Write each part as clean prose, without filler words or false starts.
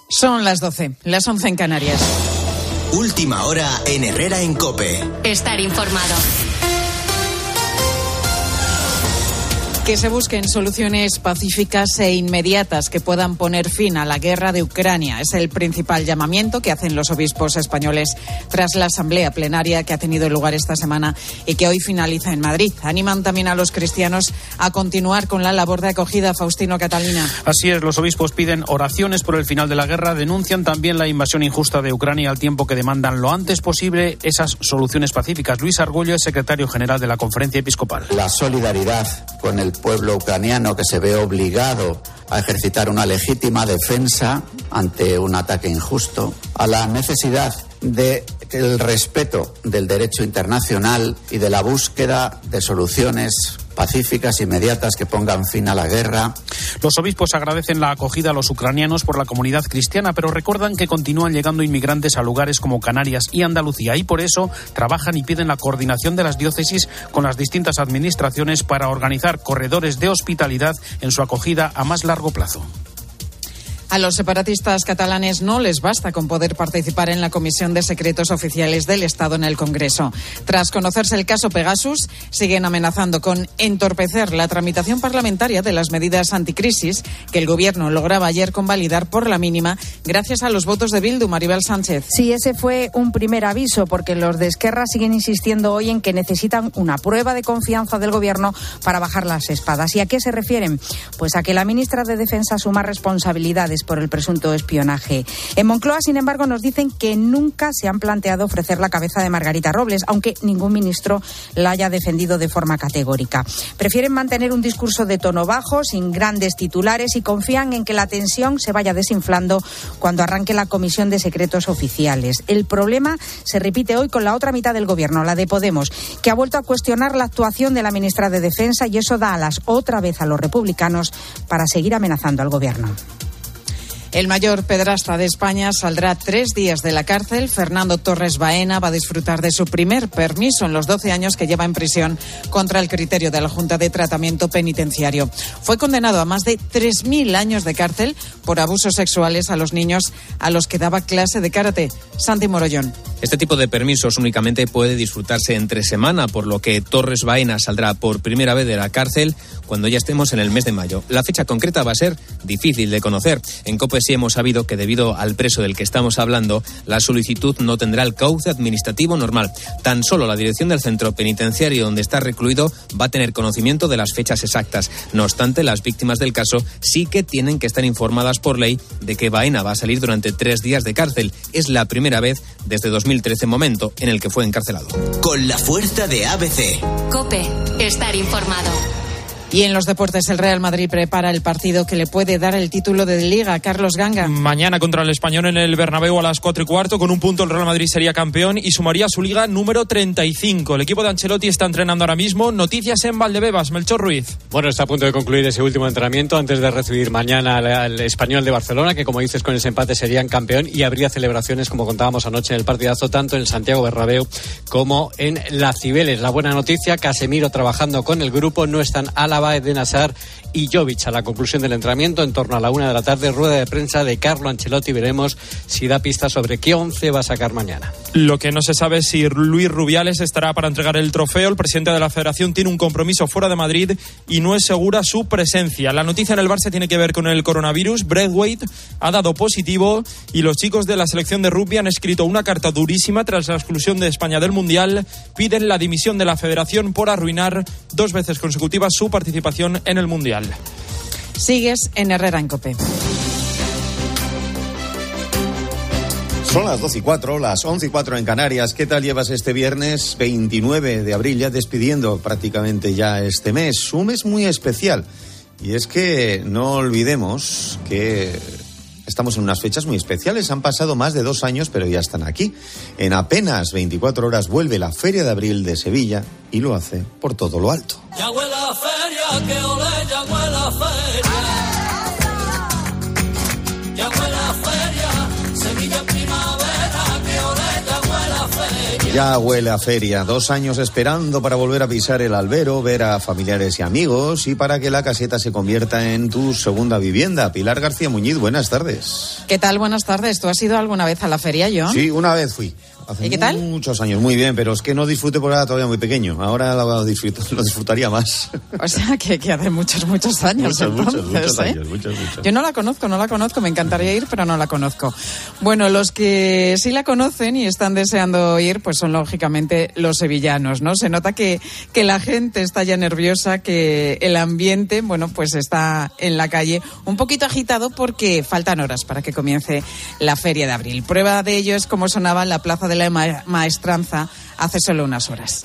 Son las 12, las 11 en Canarias. Última hora en Herrera en COPE. Estar informado. Que se busquen soluciones pacíficas e inmediatas que puedan poner fin a la guerra de Ucrania. Es el principal llamamiento que hacen los obispos españoles tras la asamblea plenaria que ha tenido lugar esta semana y que hoy finaliza en Madrid. Animan también a los cristianos a continuar con la labor de acogida. Faustino Catalina. Así es, los obispos piden oraciones por el final de la guerra, denuncian también la invasión injusta de Ucrania al tiempo que demandan lo antes posible esas soluciones pacíficas. Luis Argollo es secretario general de la Conferencia Episcopal. La solidaridad con el pueblo ucraniano que se ve obligado a ejercitar una legítima defensa ante un ataque injusto, a la necesidad de el respeto del derecho internacional y de la búsqueda de soluciones pacíficas, inmediatas, que pongan fin a la guerra. Los obispos agradecen la acogida a los ucranianos por la comunidad cristiana, pero recuerdan que continúan llegando inmigrantes a lugares como Canarias y Andalucía y por eso trabajan y piden la coordinación de las diócesis con las distintas administraciones para organizar corredores de hospitalidad en su acogida a más largo plazo. A los separatistas catalanes no les basta con poder participar en la Comisión de Secretos Oficiales del Estado en el Congreso. Tras conocerse el caso Pegasus, siguen amenazando con entorpecer la tramitación parlamentaria de las medidas anticrisis que el Gobierno lograba ayer convalidar por la mínima gracias a los votos de Bildu. Maribel Sánchez. Sí, ese fue un primer aviso porque los de Esquerra siguen insistiendo hoy en que necesitan una prueba de confianza del Gobierno para bajar las espadas. ¿Y a qué se refieren? Pues a que la ministra de Defensa asuma responsabilidades por el presunto espionaje. En Moncloa, sin embargo, nos dicen que nunca se han planteado ofrecer la cabeza de Margarita Robles, aunque ningún ministro la haya defendido de forma categórica. Prefieren mantener un discurso de tono bajo, sin grandes titulares, y confían en que la tensión se vaya desinflando cuando arranque la Comisión de Secretos Oficiales. El problema se repite hoy con la otra mitad del Gobierno, la de Podemos, que ha vuelto a cuestionar la actuación de la ministra de Defensa, y eso da alas otra vez a los republicanos para seguir amenazando al Gobierno. El mayor pederasta de España saldrá 3 días de la cárcel. Fernando Torres Baena va a disfrutar de su primer permiso en los 12 años que lleva en prisión contra el criterio de la Junta de Tratamiento Penitenciario. Fue condenado a más de 3.000 años de cárcel por abusos sexuales a los niños a los que daba clase de karate. Santi Morollón. Este tipo de permisos únicamente puede disfrutarse entre semana, por lo que Torres Baena saldrá por primera vez de la cárcel cuando ya estemos en el mes de mayo. La fecha concreta va a ser difícil de conocer. En COPE sí hemos sabido que debido al preso del que estamos hablando, la solicitud no tendrá el cauce administrativo normal. Tan solo la dirección del centro penitenciario donde está recluido va a tener conocimiento de las fechas exactas. No obstante, las víctimas del caso sí que tienen que estar informadas por ley de que Baena va a salir durante 3 días de cárcel. Es la primera vez desde 2013, momento en el que fue encarcelado. Con la fuerza de ABC. COPE, estar informado. Y en los deportes, el Real Madrid prepara el partido que le puede dar el título de Liga. Carlos Ganga. Mañana contra el Español en el Bernabéu a las 4:15. Con un punto el Real Madrid sería campeón y sumaría su Liga número 35. El equipo de Ancelotti está entrenando ahora mismo. Noticias en Valdebebas. Melchor Ruiz. Bueno, está a punto de concluir ese último entrenamiento antes de recibir mañana al Español de Barcelona, que como dices, con ese empate serían campeón, y habría celebraciones, como contábamos anoche en el partidazo, tanto en Santiago Bernabéu como en Las Cibeles. La buena noticia, Casemiro trabajando con el grupo, no están Álava, Eden Hazard y Jovic. A la conclusión del entrenamiento, en torno a la 1 de la tarde, rueda de prensa de Carlo Ancelotti. Veremos si da pistas sobre qué 11 va a sacar mañana. Lo que no se sabe es si Luis Rubiales estará para entregar el trofeo. El presidente de la Federación tiene un compromiso fuera de Madrid y no es segura su presencia. La noticia en el Barça tiene que ver con el coronavirus. Braithwaite ha dado positivo y los chicos de la selección de rugby han escrito una carta durísima tras la exclusión de España del Mundial. Piden la dimisión de la Federación por arruinar 2 veces consecutivas su participación en el Mundial. Sigues en Herrera en COPE. Son las 12:04, las 11:04 en Canarias. ¿Qué tal llevas este viernes 29 de abril, ya despidiendo prácticamente ya este mes? Un mes muy especial. Y es que no olvidemos que estamos en unas fechas muy especiales. Han pasado más de 2 años, pero ya están aquí. En apenas 24 horas vuelve la Feria de Abril de Sevilla y lo hace por todo lo alto. Ya huele la feria, que ole, ya huele la feria. Ya huele la feria, Sevilla primavera, que ole, ya huele la feria. Ya huele a feria. 2 años esperando para volver a pisar el albero, ver a familiares y amigos y para que la caseta se convierta en tu segunda vivienda. Pilar García Muñiz, buenas tardes. ¿Qué tal? Buenas tardes. ¿Tú has ido alguna vez a la feria, John? Sí, una vez fui. Hace ¿Y qué tal? Muchos años, muy bien, pero es que no disfruté porque era todavía muy pequeño. Ahora lo disfrutaría más. O sea, que hace muchos años. Muchos años. Yo no la conozco, me encantaría ir, pero no la conozco. Bueno, los que sí la conocen y están deseando ir, pues son lógicamente los sevillanos, ¿no? Se nota que la gente está ya nerviosa, que el ambiente, bueno, pues está en la calle un poquito agitado porque faltan horas para que comience la Feria de Abril. Prueba de ello es cómo sonaba en la Plaza de la Maestranza hace solo unas horas.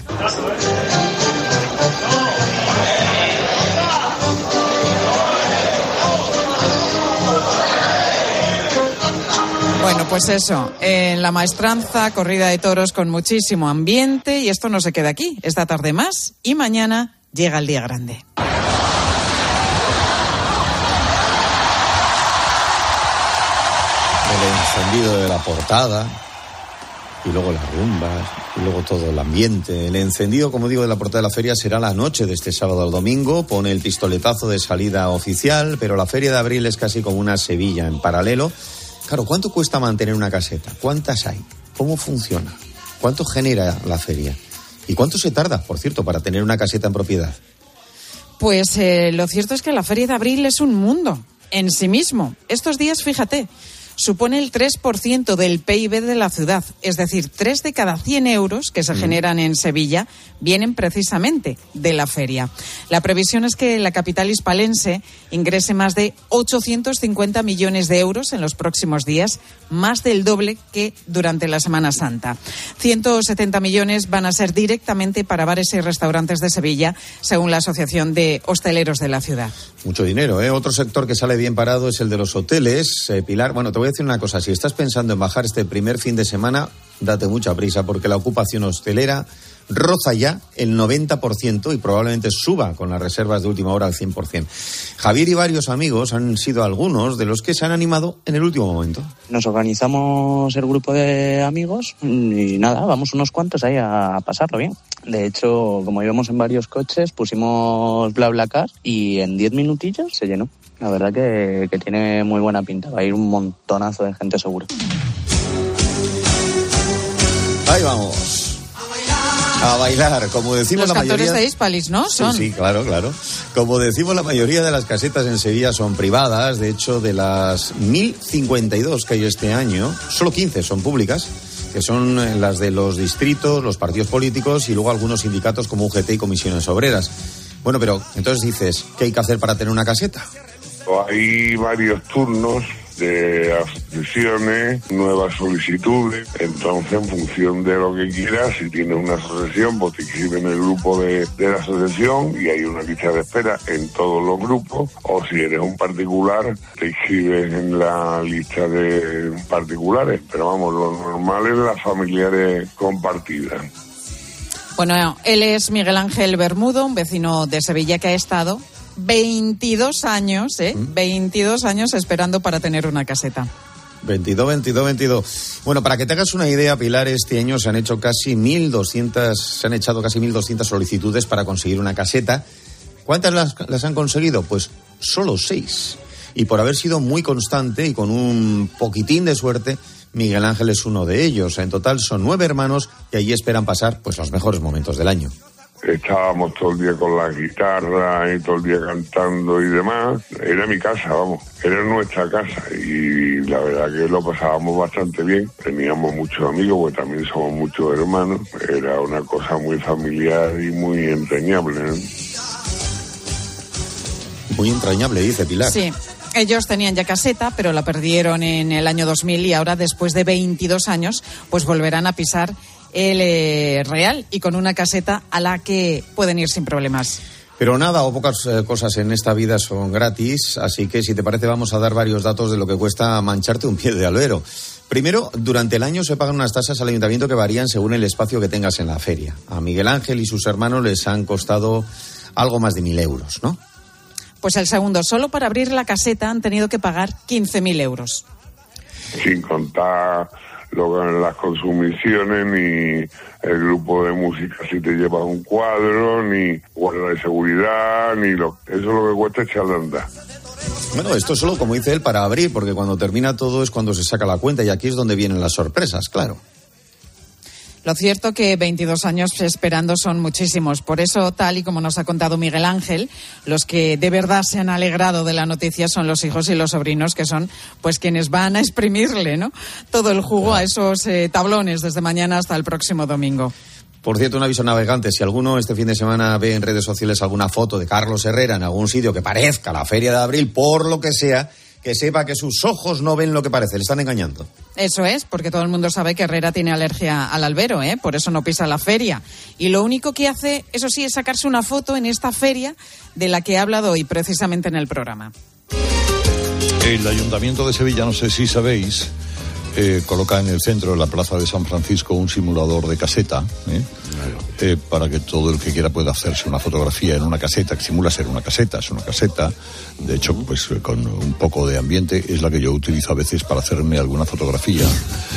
Bueno, pues eso, en la Maestranza, corrida de toros con muchísimo ambiente, y esto no se queda aquí. Esta tarde más y mañana llega el día grande. El encendido de la portada y luego las rumbas y luego todo el ambiente. El encendido, como digo, de la portada de la feria será la noche de este sábado al domingo. Pone el pistoletazo de salida oficial, pero la Feria de Abril es casi como una Sevilla en paralelo. Claro, ¿cuánto cuesta mantener una caseta? ¿Cuántas hay? ¿Cómo funciona? ¿Cuánto genera la feria? ¿Y cuánto se tarda, por cierto, para tener una caseta en propiedad? Pues lo cierto es que la Feria de Abril es un mundo en sí mismo. Estos días, fíjate, supone el 3% del PIB de la ciudad. Es decir, 3 de cada 100 euros que se generan en Sevilla vienen precisamente de la feria. La previsión es que la capital hispalense ingrese más de 850 millones de euros en los próximos días, más del doble que durante la Semana Santa. 170 millones van a ser directamente para bares y restaurantes de Sevilla, según la Asociación de Hosteleros de la ciudad. Mucho dinero, ¿eh? Otro sector que sale bien parado es el de los hoteles. Pilar, bueno, te voy a decir una cosa. Si estás pensando en bajar este primer fin de semana, date mucha prisa porque la ocupación hostelera roza ya el 90% y probablemente suba con las reservas de última hora al 100%. Javier y varios amigos han sido algunos de los que se han animado en el último momento. Nos organizamos el grupo de amigos y nada, vamos unos cuantos ahí a pasarlo bien. De hecho, como íbamos en varios coches, pusimos BlaBlaCar y en 10 minutillos se llenó. La verdad que tiene muy buena pinta. Va a ir un montonazo de gente seguro. Ahí vamos. A bailar, como decimos los la mayoría... Los cantores de Hispalis, ¿no? Son. Sí, claro. Como decimos, la mayoría de las casetas en Sevilla son privadas. De hecho, de las 1.052 que hay este año, solo 15 son públicas, que son las de los distritos, los partidos políticos y luego algunos sindicatos como UGT y comisiones obreras. Bueno, pero entonces dices, ¿qué hay que hacer para tener una caseta? Hay varios turnos de asociaciones, nuevas solicitudes. Entonces, en función de lo que quieras, si tienes una asociación, pues te inscribes en el grupo de la asociación y hay una lista de espera en todos los grupos. O si eres un particular, te inscribes en la lista de particulares. Pero vamos, lo normal es las familiares compartidas. Bueno, él es Miguel Ángel Bermudo, un vecino de Sevilla que ha estado 22 años, 22 años esperando para tener una caseta. 22. Bueno, para que te hagas una idea, Pilar, este año se han echado casi 1.200 solicitudes para conseguir una caseta. ¿Cuántas las han conseguido? Pues solo 6. Y por haber sido muy constante y con un poquitín de suerte, Miguel Ángel es uno de ellos. En total son 9 hermanos y allí esperan pasar pues los mejores momentos del año. Estábamos todo el día con la guitarra y todo el día cantando y demás. Era mi casa, vamos, era nuestra casa y la verdad que lo pasábamos bastante bien. Teníamos muchos amigos, porque también somos muchos hermanos. Era una cosa muy familiar y muy entrañable, ¿no? Muy entrañable, dice Pilar. Sí. Ellos tenían ya caseta, pero la perdieron en el año 2000 y ahora, después de 22 años, pues volverán a pisar el Real y con una caseta a la que pueden ir sin problemas. Pero nada o pocas cosas en esta vida son gratis, así que si te parece vamos a dar varios datos de lo que cuesta mancharte un pie de albero. Primero, durante el año se pagan unas tasas al ayuntamiento que varían según el espacio que tengas en la feria. A Miguel Ángel y sus hermanos les han costado algo más de 1.000 euros, ¿no? Pues el segundo, solo para abrir la caseta han tenido que pagar 15.000 euros. Sin contar las consumiciones, ni el grupo de música si te llevas un cuadro, ni guarda de seguridad, eso es lo que cuesta echarle a andar. Bueno, esto solo, como dice él, para abrir, porque cuando termina todo es cuando se saca la cuenta, y aquí es donde vienen las sorpresas, claro. Lo cierto que 22 años esperando son muchísimos. Por eso, tal y como nos ha contado Miguel Ángel, los que de verdad se han alegrado de la noticia son los hijos y los sobrinos, que son pues quienes van a exprimirle, ¿no?, todo el jugo a esos tablones desde mañana hasta el próximo domingo. Por cierto, un aviso navegante: si alguno este fin de semana ve en redes sociales alguna foto de Carlos Herrera en algún sitio que parezca la Feria de Abril, por lo que sea, que sepa que sus ojos no ven lo que parece, le están engañando. Eso es, porque todo el mundo sabe que Herrera tiene alergia al albero, por eso no pisa la feria. Y lo único que hace, eso sí, es sacarse una foto en esta feria de la que he hablado hoy precisamente en el programa. El Ayuntamiento de Sevilla, no sé si sabéis, coloca en el centro de la Plaza de San Francisco un simulador de caseta, para que todo el que quiera pueda hacerse una fotografía en una caseta, que simula ser una caseta, es una caseta. De hecho, pues con un poco de ambiente es la que yo utilizo a veces para hacerme alguna fotografía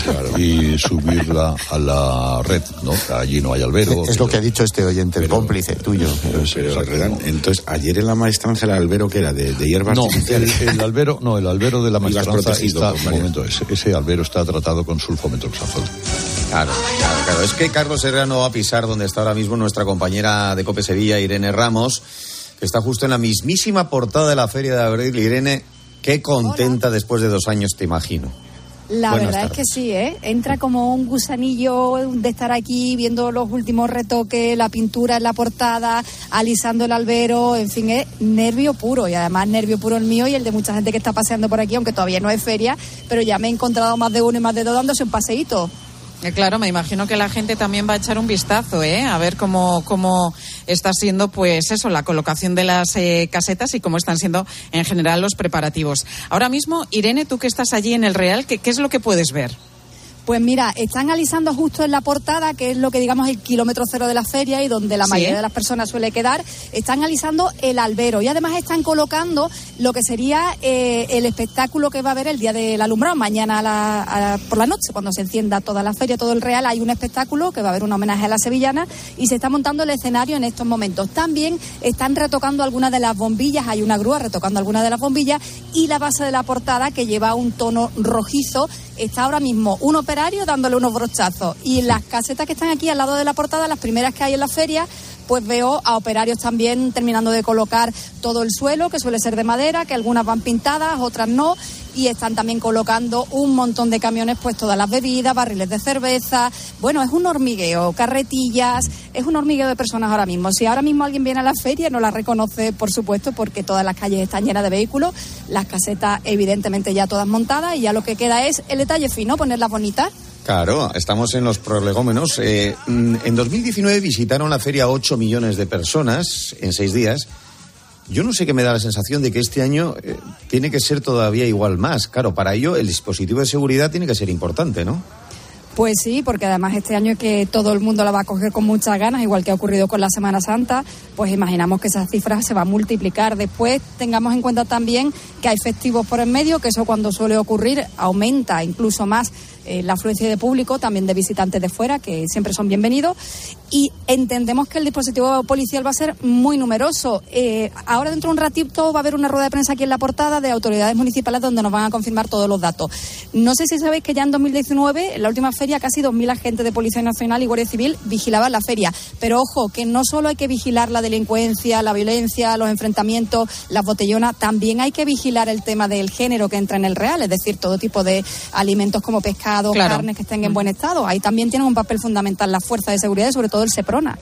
y subirla a la red, ¿no? Allí no hay albero. Es lo que ha dicho este oyente, el cómplice tuyo. Entonces, ayer en la maestranza el albero que era de hierbas artificiales. El albero de la maestranza está, un momento, ese albero está tratado con sulfometroxazol. Claro. Es que Carlos Herrera no va a pisar donde está ahora mismo nuestra compañera de COPE Sevilla, Irene Ramos, que está justo en la mismísima portada de la Feria de Abril. Irene, qué contenta. Hola. Después de 2 años, te imagino. La verdad es que sí, entra como un gusanillo de estar aquí viendo los últimos retoques, la pintura en la portada, alisando el albero, en fin, es nervio puro, y además nervio puro el mío y el de mucha gente que está paseando por aquí, aunque todavía no es feria, pero ya me he encontrado más de uno y más de dos dándose un paseíto. Claro, me imagino que la gente también va a echar un vistazo, a ver cómo está siendo, pues eso, la colocación de las casetas y cómo están siendo en general los preparativos. Ahora mismo, Irene, tú que estás allí en el Real, ¿qué es lo que puedes ver? Pues mira, están alisando justo en la portada, que es lo que digamos el kilómetro cero de la feria y donde la mayoría de las personas suele quedar, están alisando el albero y además están colocando lo que sería el espectáculo que va a haber el día del alumbrado, mañana por la noche, cuando se encienda toda la feria, todo el Real, hay un espectáculo que va a haber un homenaje a la sevillana y se está montando el escenario en estos momentos. También están retocando algunas de las bombillas, hay una grúa retocando algunas de las bombillas y la base de la portada, que lleva un tono rojizo, está ahora mismo un operario dándole unos brochazos. Y las casetas que están aquí al lado de la portada, las primeras que hay en la feria, pues veo a operarios también terminando de colocar todo el suelo, que suele ser de madera, que algunas van pintadas, otras no, y están también colocando un montón de camiones, pues todas las bebidas, barriles de cerveza. Bueno, es un hormigueo, carretillas, es un hormigueo de personas ahora mismo. Si ahora mismo alguien viene a la feria, no la reconoce, por supuesto, porque todas las calles están llenas de vehículos, las casetas evidentemente ya todas montadas, y ya lo que queda es el detalle fino, ponerlas bonitas. Claro, estamos en los prolegómenos. En 2019 visitaron la feria 8 millones de personas en 6 días. Yo no sé qué me da la sensación de que este año tiene que ser todavía igual más. Claro, para ello el dispositivo de seguridad tiene que ser importante, ¿no? Pues sí, porque además este año es que todo el mundo la va a coger con muchas ganas, igual que ha ocurrido con la Semana Santa, pues imaginamos que esas cifras se van a multiplicar. Después tengamos en cuenta también que hay festivos por en medio, que eso cuando suele ocurrir aumenta incluso más la afluencia de público, también de visitantes de fuera, que siempre son bienvenidos, y entendemos que el dispositivo policial va a ser muy numeroso. Ahora dentro de un ratito va a haber una rueda de prensa aquí en la portada de autoridades municipales donde nos van a confirmar todos los datos. No sé si sabéis que ya en 2019, en la última feria, casi 2.000 agentes de Policía Nacional y Guardia Civil vigilaban la feria. Pero ojo, que no solo hay que vigilar la delincuencia, la violencia, los enfrentamientos, las botellonas, también hay que vigilar el tema del género que entra en el Real, es decir, todo tipo de alimentos como pescado, carnes que estén en buen estado. Ahí también tienen un papel fundamental las fuerzas de seguridad y sobre todo el Seprona.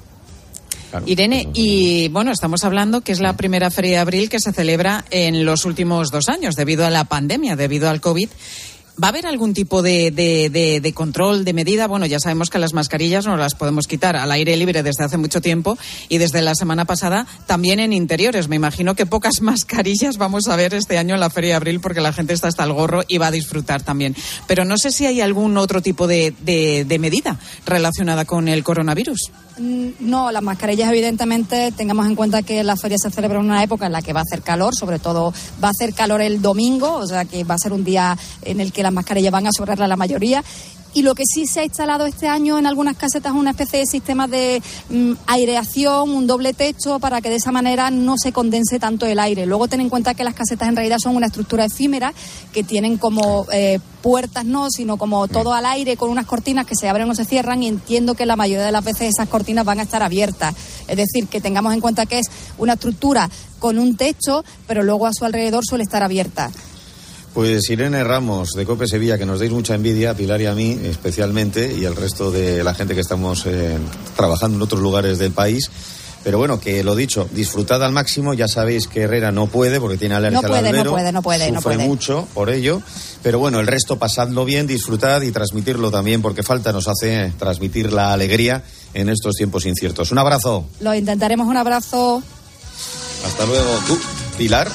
Claro. Irene, y bueno, estamos hablando que es la primera Feria de Abril que se celebra en los últimos 2 años debido a la pandemia, debido al COVID. ¿Va a haber algún tipo de control, de medida? Bueno, ya sabemos que las mascarillas no las podemos quitar al aire libre desde hace mucho tiempo y desde la semana pasada también en interiores. Me imagino que pocas mascarillas vamos a ver este año en la Feria de Abril porque la gente está hasta el gorro y va a disfrutar también. Pero no sé si hay algún otro tipo de medida relacionada con el coronavirus. No, las mascarillas evidentemente, tengamos en cuenta que la feria se celebra en una época en la que va a hacer calor, sobre todo va a hacer calor el domingo, o sea que va a ser un día en el que las mascarillas van a sobrarle a la mayoría. Y lo que sí se ha instalado este año en algunas casetas es una especie de sistema de aireación, un doble techo, para que de esa manera no se condense tanto el aire. Luego ten en cuenta que las casetas en realidad son una estructura efímera, que tienen como puertas, no, sino como todo al aire, con unas cortinas que se abren o se cierran, y entiendo que la mayoría de las veces esas cortinas van a estar abiertas. Es decir, que tengamos en cuenta que es una estructura con un techo, pero luego a su alrededor suele estar abierta. Pues Irene Ramos, de COPE Sevilla, que nos deis mucha envidia, a Pilar y a mí especialmente, y al resto de la gente que estamos trabajando en otros lugares del país. Pero bueno, que lo dicho, disfrutad al máximo. Ya sabéis que Herrera no puede porque tiene alergia al albero. No puede. Sufre mucho por ello. Pero bueno, el resto pasadlo bien, disfrutad y transmitirlo también, porque falta nos hace transmitir la alegría en estos tiempos inciertos. Un abrazo. Lo intentaremos, un abrazo. Hasta luego. ¿Tú, Pilar?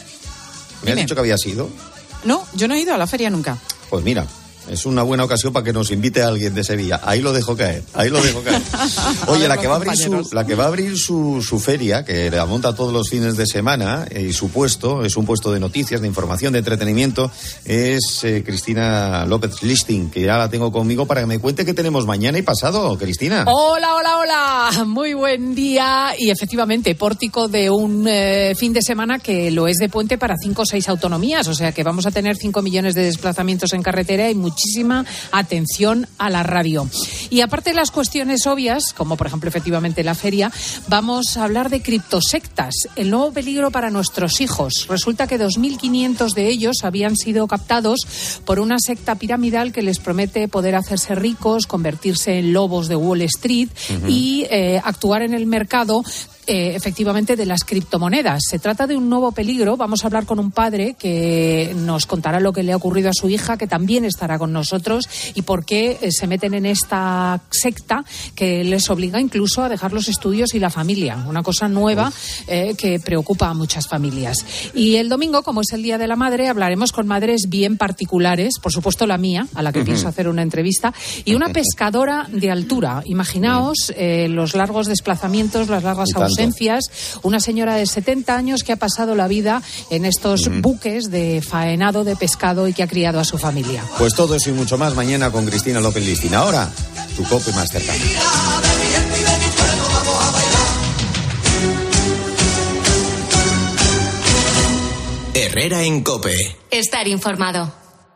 ¿Me has dicho que habías ido? No, yo no he ido a la feria nunca. Pues mira, es una buena ocasión para que nos invite a alguien de Sevilla. Ahí lo dejo caer. Oye, la que va a abrir su feria, que la monta todos los fines de semana, y su puesto, es un puesto de noticias, de información, de entretenimiento, es Cristina López Listing, que ya la tengo conmigo para que me cuente qué tenemos mañana y pasado. Cristina. Hola. Muy buen día. Y efectivamente, pórtico de un fin de semana que lo es de puente para 5 o 6 autonomías. O sea que vamos a tener 5 millones de desplazamientos en carretera y muchísima atención a la radio. Y aparte de las cuestiones obvias, como por ejemplo efectivamente la feria, vamos a hablar de criptosectas, el nuevo peligro para nuestros hijos. Resulta que 2.500 de ellos habían sido captados por una secta piramidal que les promete poder hacerse ricos, convertirse en lobos de Wall Street y actuar en el mercado efectivamente de las criptomonedas. Se trata de un nuevo peligro. Vamos a hablar con un padre que nos contará lo que le ha ocurrido a su hija, que también estará con nosotros, y por qué se meten en esta secta que les obliga incluso a dejar los estudios y la familia. Una cosa nueva que preocupa a muchas familias. Y el domingo, como es el Día de la Madre, hablaremos con madres bien particulares, por supuesto la mía, a la que pienso hacer una entrevista, y una pescadora de altura. Imaginaos los largos desplazamientos, las largas ausencias. Una señora de 70 años que ha pasado la vida en estos buques de faenado de pescado y que ha criado a su familia. Pues todo eso y mucho más mañana con Cristina López Listing. Ahora, tu COPE más cercano. Herrera en COPE. Estar informado.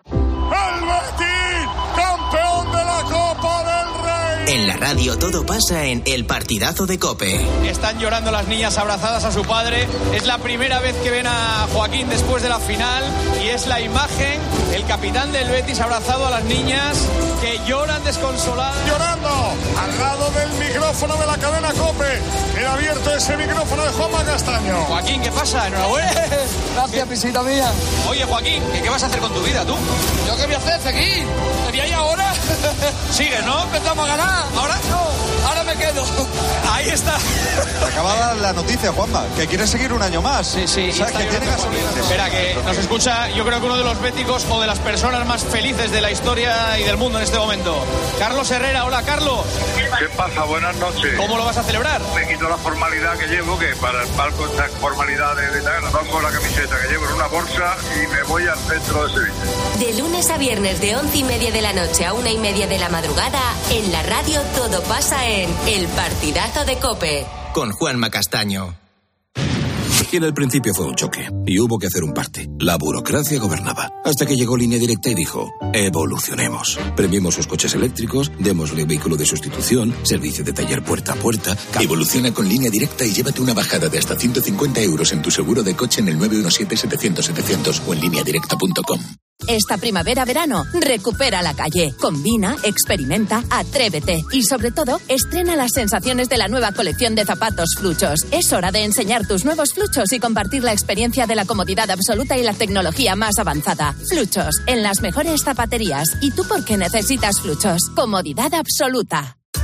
En la radio todo pasa en El Partidazo de COPE. Están llorando las niñas abrazadas a su padre. Es la primera vez que ven a Joaquín después de la final y es la imagen, el capitán del Betis abrazado a las niñas que lloran desconsoladas. Llorando al lado del micrófono de la cadena COPE. Queda abierto ese micrófono de Juanma Castaño. Joaquín, ¿qué pasa? Enhorabuena. Gracias, pisita mía. Oye, Joaquín, ¿qué vas a hacer con tu vida tú? ¿Yo qué voy a hacer? ¿Seguir? ¿Me voy ahí ahora? Sigues, ¿no? Empezamos a ganar. ¿Ahora? No, ahora me quedo. Ahí está. Acaba la noticia, Juanma, que quiere seguir un año más. Sí. O sea, que tiene gasolina. Espera, que nos escucha, yo creo que uno de los béticos o de las personas más felices de la historia y del mundo en este momento. Carlos Herrera. Hola, Carlos. ¿Qué pasa? Buenas noches. ¿Cómo lo vas a celebrar? Me quito la formalidad que llevo, que para el palco estas formalidades de tal, pongo la camiseta que llevo en una bolsa y me voy al centro de Sevilla. De lunes a viernes de 11:30 de la noche a 1:30 de la madrugada, en la radio todo pasa en El Partidazo de COPE. Con Juanma Castaño. Y en el principio fue un choque, y hubo que hacer un parte. La burocracia gobernaba, hasta que llegó Línea Directa y dijo, evolucionemos. Premiemos sus coches eléctricos, démosle vehículo de sustitución, servicio de taller puerta a puerta. Evoluciona con Línea Directa y llévate una bajada de hasta 150 euros en tu seguro de coche en el 917-700-700 o en lineadirecta.com. Esta primavera-verano, recupera la calle. Combina, experimenta, atrévete y, sobre todo, estrena las sensaciones de la nueva colección de zapatos Fluchos. Es hora de enseñar tus nuevos Fluchos y compartir la experiencia de la comodidad absoluta y la tecnología más avanzada. Fluchos, en las mejores zapaterías. ¿Y tú por qué necesitas Fluchos? Comodidad absoluta.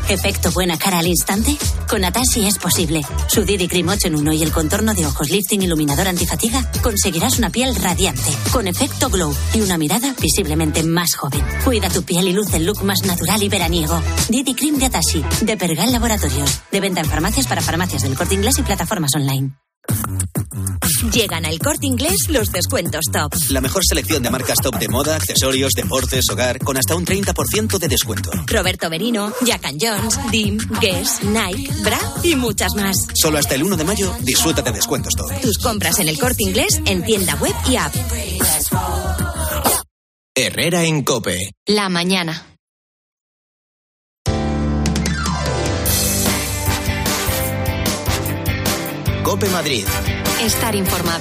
¿Efecto buena cara al instante? Con Atashi es posible. Su Didi Cream 8 en 1 y el contorno de ojos lifting iluminador antifatiga conseguirás una piel radiante, con efecto glow y una mirada visiblemente más joven. Cuida tu piel y luce el look más natural y veraniego. Didi Cream de Atashi, de Pergal Laboratorios. De venta en farmacias para farmacias del Corte Inglés y plataformas online. Llegan al Corte Inglés los descuentos top. La mejor selección de marcas top de moda, accesorios, deportes, hogar, con hasta un 30% de descuento. Roberto Merino, Jack & Jones, Dim, Guess, Nike, Bra y muchas más. Solo hasta el 1 de mayo disfruta de descuentos top. Tus compras en el Corte Inglés en tienda web y app. Herrera en COPE. La mañana. COPE Madrid. Estar informado.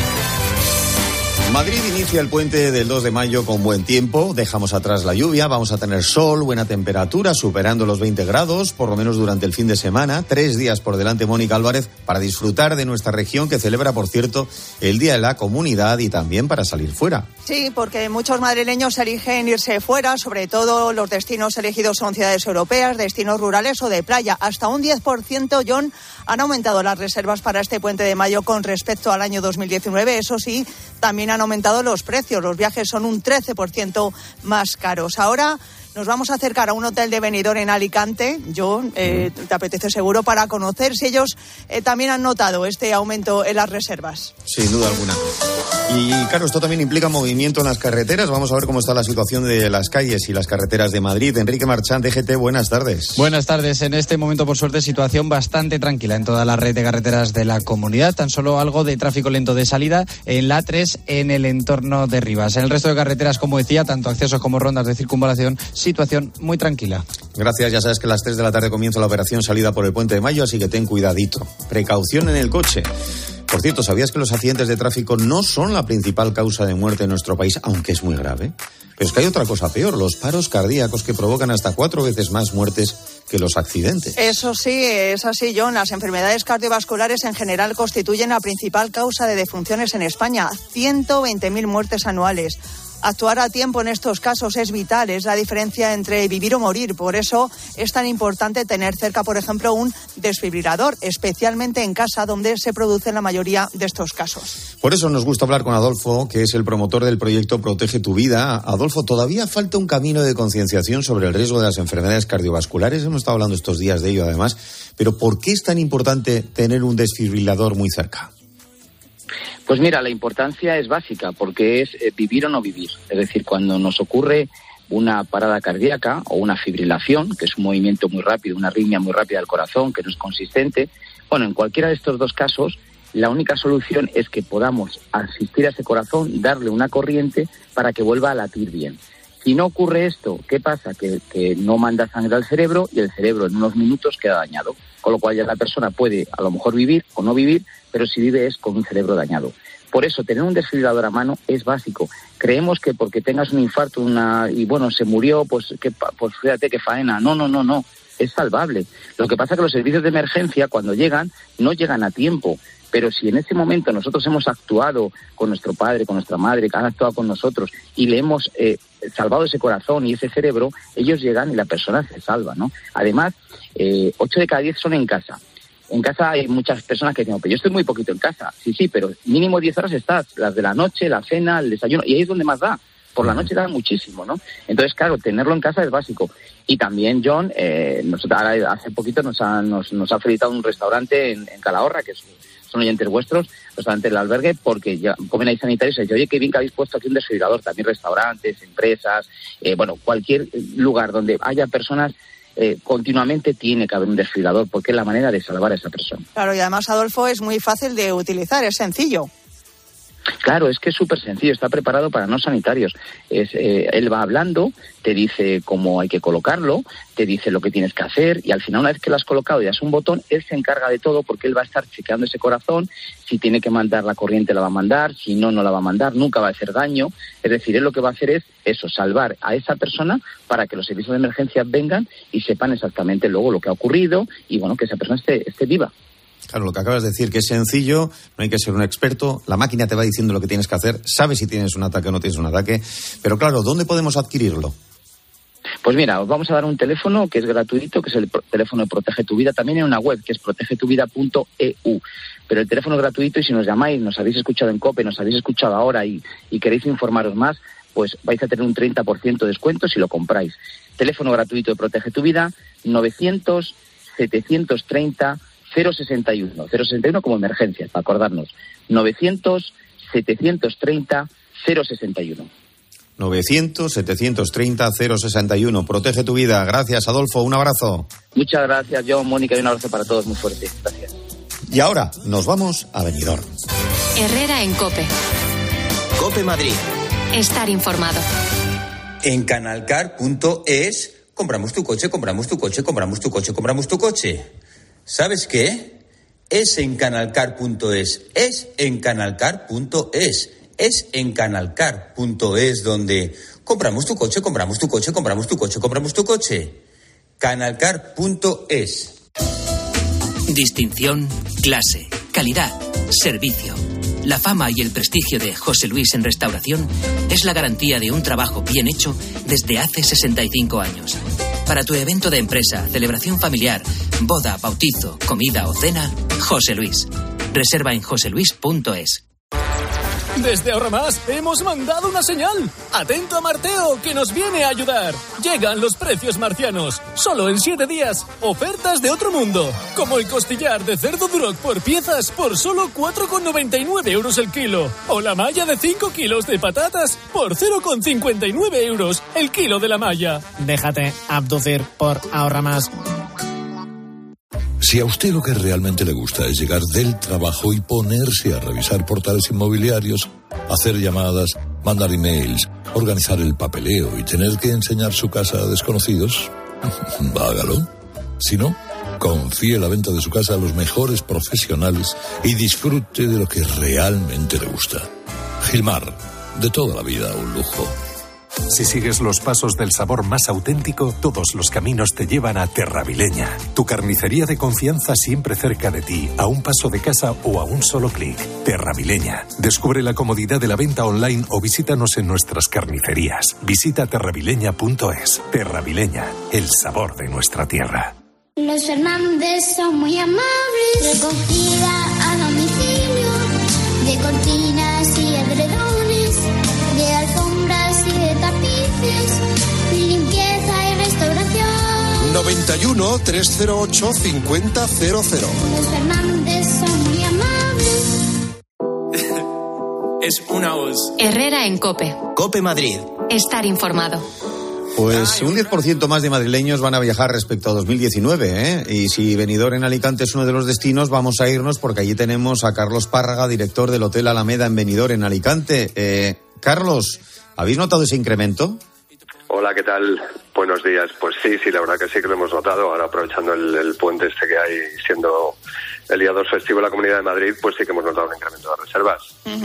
Madrid inicia el puente del 2 de mayo con buen tiempo, dejamos atrás la lluvia, vamos a tener sol, buena temperatura, superando los 20 grados, por lo menos durante el fin de semana. 3 días por delante, Mónica Álvarez, para disfrutar de nuestra región, que celebra, por cierto, el Día de la Comunidad, y también para salir fuera. Sí, porque muchos madrileños eligen irse fuera, sobre todo los destinos elegidos son ciudades europeas, destinos rurales o de playa. Hasta un 10%, John, han aumentado las reservas para este puente de mayo con respecto al año 2019. Eso sí, también han aumentado los precios. Los viajes son un 13% más caros. Ahora nos vamos a acercar a un hotel de Benidorm en Alicante, John, te apetece seguro, para conocer si ellos también han notado este aumento en las reservas. Sin duda alguna. Y claro, esto también implica movimiento en las carreteras. Vamos a ver cómo está la situación de las calles y las carreteras de Madrid. Enrique Marchán, DGT, buenas tardes. Buenas tardes. En este momento, por suerte, situación bastante tranquila en toda la red de carreteras de la comunidad. Tan solo algo de tráfico lento de salida en la A3 en el entorno de Rivas. En el resto de carreteras, como decía, tanto accesos como rondas de circunvalación, situación muy tranquila. Gracias. Ya sabes que a las 3 de la tarde comienza la operación salida por el Puente de Mayo, así que ten cuidadito. Precaución en el coche. Por cierto, ¿sabías que los accidentes de tráfico no son la principal causa de muerte en nuestro país, aunque es muy grave? Pero es que hay otra cosa peor, los paros cardíacos, que provocan hasta 4 veces más muertes que los accidentes. Eso sí, es así, John. Las enfermedades cardiovasculares en general constituyen la principal causa de defunciones en España. 120.000 muertes anuales. Actuar a tiempo en estos casos es vital, es la diferencia entre vivir o morir. Por eso es tan importante tener cerca, por ejemplo, un desfibrilador, especialmente en casa, donde se producen la mayoría de estos casos. Por eso nos gusta hablar con Adolfo, que es el promotor del proyecto Protege tu Vida. Adolfo, todavía falta un camino de concienciación sobre el riesgo de las enfermedades cardiovasculares. Hemos estado hablando estos días de ello, además. Pero ¿por qué es tan importante tener un desfibrilador muy cerca? Pues mira, la importancia es básica, porque es vivir o no vivir. Es decir, cuando nos ocurre una parada cardíaca o una fibrilación, que es un movimiento muy rápido, una arritmia muy rápida del corazón, que no es consistente, bueno, en cualquiera de estos dos casos, la única solución es que podamos asistir a ese corazón, darle una corriente para que vuelva a latir bien. Si no ocurre esto, ¿qué pasa? Que no manda sangre al cerebro y el cerebro en unos minutos queda dañado. Con lo cual ya la persona puede a lo mejor vivir o no vivir, pero si vive es con un cerebro dañado. Por eso, tener un desfibrilador a mano es básico. Creemos que porque tengas un infarto y bueno, se murió, pues fíjate qué faena. No. Es salvable. Lo que pasa es que los servicios de emergencia, cuando llegan, no llegan a tiempo. Pero si en ese momento nosotros hemos actuado con nuestro padre, con nuestra madre, que han actuado con nosotros y le hemos salvado ese corazón y ese cerebro, ellos llegan y la persona se salva, ¿no? Además, 8 de cada 10 son en casa. En casa hay muchas personas que dicen, pero yo estoy muy poquito en casa. Sí, pero mínimo 10 horas estás, las de la noche, la cena, el desayuno, y ahí es donde más da. Por la noche da muchísimo, ¿no? Entonces, claro, tenerlo en casa es básico. Y también, John, nosotros hace poquito nos ha felicitado un restaurante en Calahorra, que son oyentes vuestros, restaurante del albergue, porque ya comen ahí sanitarios y dice, oye, qué bien que habéis puesto aquí un desfibrilador. También restaurantes, empresas, cualquier lugar donde haya personas, continuamente tiene que haber un desfibrilador, porque es la manera de salvar a esa persona. Claro, y además, Adolfo, es muy fácil de utilizar, es sencillo. Claro, es que es súper sencillo, está preparado para no sanitarios. Él va hablando, te dice cómo hay que colocarlo, te dice lo que tienes que hacer, y al final, una vez que lo has colocado y das un botón, él se encarga de todo, porque él va a estar chequeando ese corazón. Si tiene que mandar la corriente, la va a mandar; si no, no la va a mandar, nunca va a hacer daño. Es decir, él lo que va a hacer es eso, salvar a esa persona para que los servicios de emergencia vengan y sepan exactamente luego lo que ha ocurrido y, bueno, que esa persona esté viva. Claro, lo que acabas de decir, que es sencillo, no hay que ser un experto, la máquina te va diciendo lo que tienes que hacer, sabes si tienes un ataque o no tienes un ataque, pero claro, ¿dónde podemos adquirirlo? Pues mira, os vamos a dar un teléfono que es gratuito, que es el teléfono de Protege tu Vida. También hay una web que es protegetuvida.eu. Pero el teléfono es gratuito y si nos llamáis, nos habéis escuchado en COPE, nos habéis escuchado ahora y queréis informaros más, pues vais a tener un 30% de descuento si lo compráis. Teléfono gratuito de Protege tu Vida, 900-730-061. 061 como emergencia, para acordarnos. 900-730-061. 900-730-061. Protege tu Vida. Gracias, Adolfo. Un abrazo. Muchas gracias, John, Mónica, y un abrazo para todos muy fuerte. Gracias. Y ahora nos vamos a Benidorm. Herrera en COPE. COPE Madrid. Estar informado. En canalcar.es compramos tu coche, compramos tu coche, compramos tu coche, compramos tu coche. ¿Sabes qué? Es en canalcar.es. Es en canalcar.es. Es en canalcar.es donde compramos tu coche, compramos tu coche, compramos tu coche, compramos tu coche. Canalcar.es. Distinción, clase, calidad, servicio. La fama y el prestigio de José Luis en restauración es la garantía de un trabajo bien hecho desde hace 65 años. Para tu evento de empresa, celebración familiar, boda, bautizo, comida o cena, José Luis. Reserva en joseluis.es. Desde Ahorramás hemos mandado una señal. Atento a Marteo, que nos viene a ayudar. Llegan los precios marcianos. Solo en 7 días. Ofertas de otro mundo. Como el costillar de cerdo Duroc por piezas por solo 4,99 euros el kilo. O la malla de 5 kilos de patatas por 0,59 euros el kilo de la malla. Déjate abducir por Ahorramás. Si a usted lo que realmente le gusta es llegar del trabajo y ponerse a revisar portales inmobiliarios, hacer llamadas, mandar emails, organizar el papeleo y tener que enseñar su casa a desconocidos, hágalo. Si no, confíe la venta de su casa a los mejores profesionales y disfrute de lo que realmente le gusta. Gilmar, de toda la vida un lujo. Si sigues los pasos del sabor más auténtico, todos los caminos te llevan a Terravileña. Tu carnicería de confianza siempre cerca de ti, a un paso de casa o a un solo clic. Terravileña. Descubre la comodidad de la venta online o visítanos en nuestras carnicerías. Visita terravileña.es. Terravileña, el sabor de nuestra tierra. Los Fernández son muy amables. Recogida a domicilio de cortinas y edredones, de alfombras y de tapices, limpieza y restauración. 91 308 5000. Los Fernández son muy amables. Es una voz. Herrera en COPE. COPE Madrid. Estar informado. Pues un 10% más de madrileños van a viajar respecto a 2019, ¿eh? Y si Benidorm en Alicante es uno de los destinos, vamos a irnos porque allí tenemos a Carlos Párraga, director del Hotel Alameda en Benidorm, en Alicante. Carlos, ¿habéis notado ese incremento? Hola, ¿qué tal? Buenos días. Pues sí, la verdad que sí que lo hemos notado. Ahora aprovechando el puente este que hay, siendo el día 2 festivo en la Comunidad de Madrid, pues sí que hemos notado un incremento de reservas.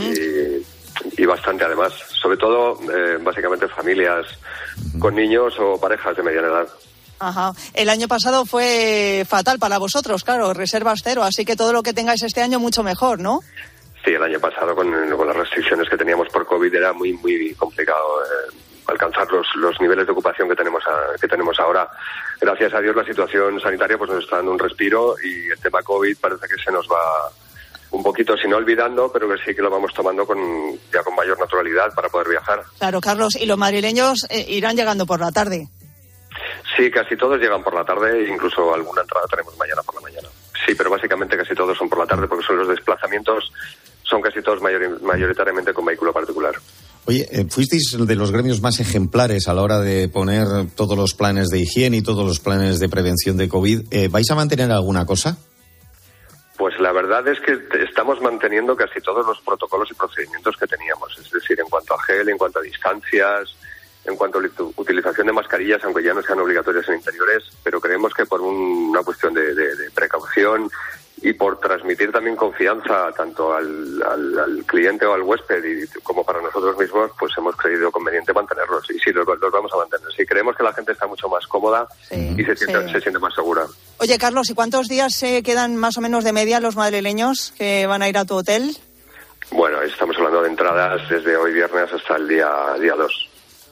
Y bastante además, sobre todo básicamente familias con niños o parejas de mediana edad. Ajá. El año pasado fue fatal para vosotros, claro, reservas cero, así que todo lo que tengáis este año mucho mejor, ¿no? Sí, el año pasado con las restricciones que teníamos por COVID era muy complicado alcanzar los niveles de ocupación que tenemos ahora. Gracias a Dios la situación sanitaria pues nos está dando un respiro y el tema COVID parece que se nos va un poquito, si no olvidando, pero que sí que lo vamos tomando con mayor naturalidad para poder viajar. Claro, Carlos, y los madrileños irán llegando por la tarde. Sí, casi todos llegan por la tarde, incluso alguna entrada tenemos mañana por la mañana. Sí, pero básicamente casi todos son por la tarde porque son los desplazamientos, son casi todos mayoritariamente con vehículo particular. Oye, fuisteis de los gremios más ejemplares a la hora de poner todos los planes de higiene y todos los planes de prevención de COVID. ¿Vais a mantener alguna cosa? Pues la verdad es que estamos manteniendo casi todos los protocolos y procedimientos que teníamos, es decir, en cuanto a gel, en cuanto a distancias, en cuanto a utilización de mascarillas, aunque ya no sean obligatorias en interiores, pero creemos que por una cuestión de precaución y por transmitir también confianza tanto al cliente o al huésped como para nosotros mismos, pues hemos creído conveniente mantenerlos. Y sí, los vamos a mantener. Sí, creemos que la gente está mucho más cómoda y se siente más segura. Oye, Carlos, ¿y cuántos días se quedan más o menos de media los madrileños que van a ir a tu hotel? Bueno, estamos hablando de entradas desde hoy viernes hasta el día 2.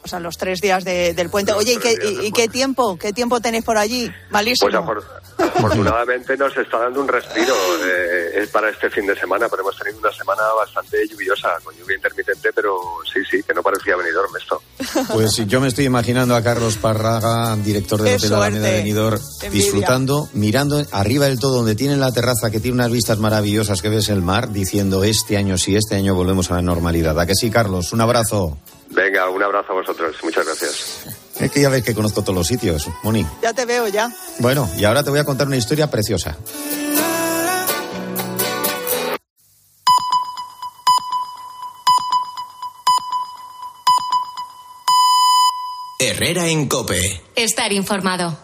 O sea, los 3 días del puente. Oye, ¿y qué tiempo tenéis por allí? Malísimo. Pues afortunadamente nos está dando un respiro para este fin de semana, pero hemos tenido una semana bastante lluviosa, con lluvia intermitente, pero sí, que no parecía Benidorm esto. Pues yo me estoy imaginando a Carlos Parraga, director del Hotel Alameda de Benidorm, disfrutando, mirando arriba del todo, donde tienen la terraza, que tiene unas vistas maravillosas, que ves el mar, diciendo este año sí, este año volvemos a la normalidad. ¿A que sí, Carlos? Un abrazo. Venga, un abrazo a vosotros. Muchas gracias. Es que ya ves que conozco todos los sitios, Moni. Ya te veo, ya. Bueno, y ahora te voy a contar una historia preciosa. Herrera en COPE. Estar informado.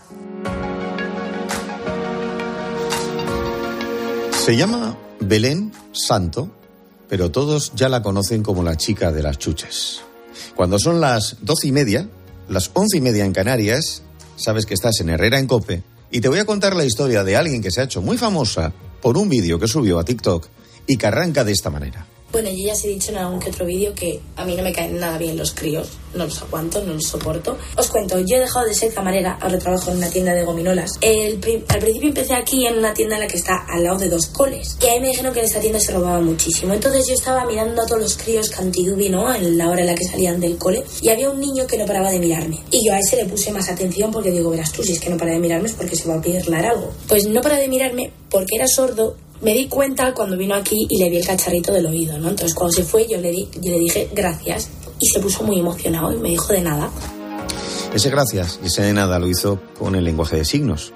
Se llama Belén Santo, pero todos ya la conocen como la chica de las chuches. Cuando son las 12:30, las 11:30 en Canarias, sabes que estás en Herrera en COPE, y te voy a contar la historia de alguien que se ha hecho muy famosa por un vídeo que subió a TikTok y que arranca de esta manera. Bueno, yo ya os he dicho en algún que otro vídeo que a mí no me caen nada bien los críos, no los aguanto, no los soporto. Os cuento, yo he dejado de ser camarera, ahora trabajo en una tienda de gominolas. Al principio empecé aquí en una tienda en la que está al lado de 2 coles, y ahí me dijeron que en esta tienda se robaba muchísimo. Entonces yo estaba mirando a todos los críos cantidubi, ¿no?, en la hora en la que salían del cole, y había un niño que no paraba de mirarme. Y yo a ese le puse más atención porque digo, verás tú, si es que no para de mirarme es porque se va a pirlar algo. Pues no para de mirarme porque era sordo. Me di cuenta cuando vino aquí y le vi el cacharrito del oído, ¿no? Entonces cuando se fue yo le dije gracias y se puso muy emocionado y me dijo de nada. Ese gracias y ese de nada lo hizo con el lenguaje de signos.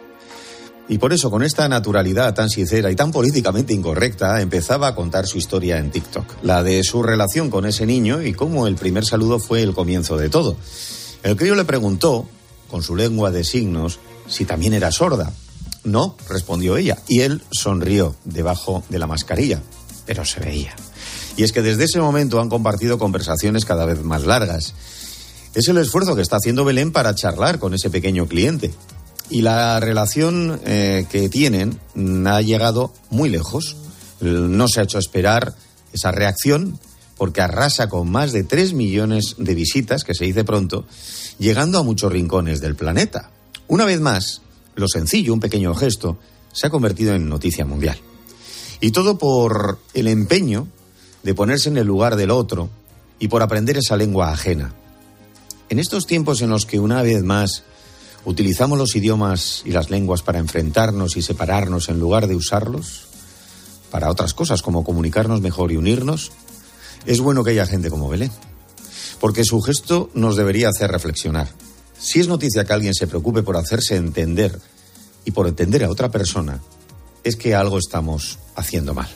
Y por eso, con esta naturalidad tan sincera y tan políticamente incorrecta, empezaba a contar su historia en TikTok. La de su relación con ese niño y cómo el primer saludo fue el comienzo de todo. El crío le preguntó, con su lengua de signos, si también era sorda. No, respondió ella, y él sonrió debajo de la mascarilla, pero se veía. Y es que desde ese momento han compartido conversaciones cada vez más largas. Es el esfuerzo que está haciendo Belén para charlar con ese pequeño cliente. Y la relación que tienen ha llegado muy lejos. No se ha hecho esperar esa reacción, porque arrasa con más de 3 millones de visitas, que se dice pronto, llegando a muchos rincones del planeta. Una vez más, lo sencillo, un pequeño gesto, se ha convertido en noticia mundial. Y todo por el empeño de ponerse en el lugar del otro y por aprender esa lengua ajena. En estos tiempos en los que una vez más utilizamos los idiomas y las lenguas para enfrentarnos y separarnos en lugar de usarlos para otras cosas como comunicarnos mejor y unirnos, es bueno que haya gente como Belén, porque su gesto nos debería hacer reflexionar. Si es noticia que alguien se preocupe por hacerse entender y por entender a otra persona, es que algo estamos haciendo mal.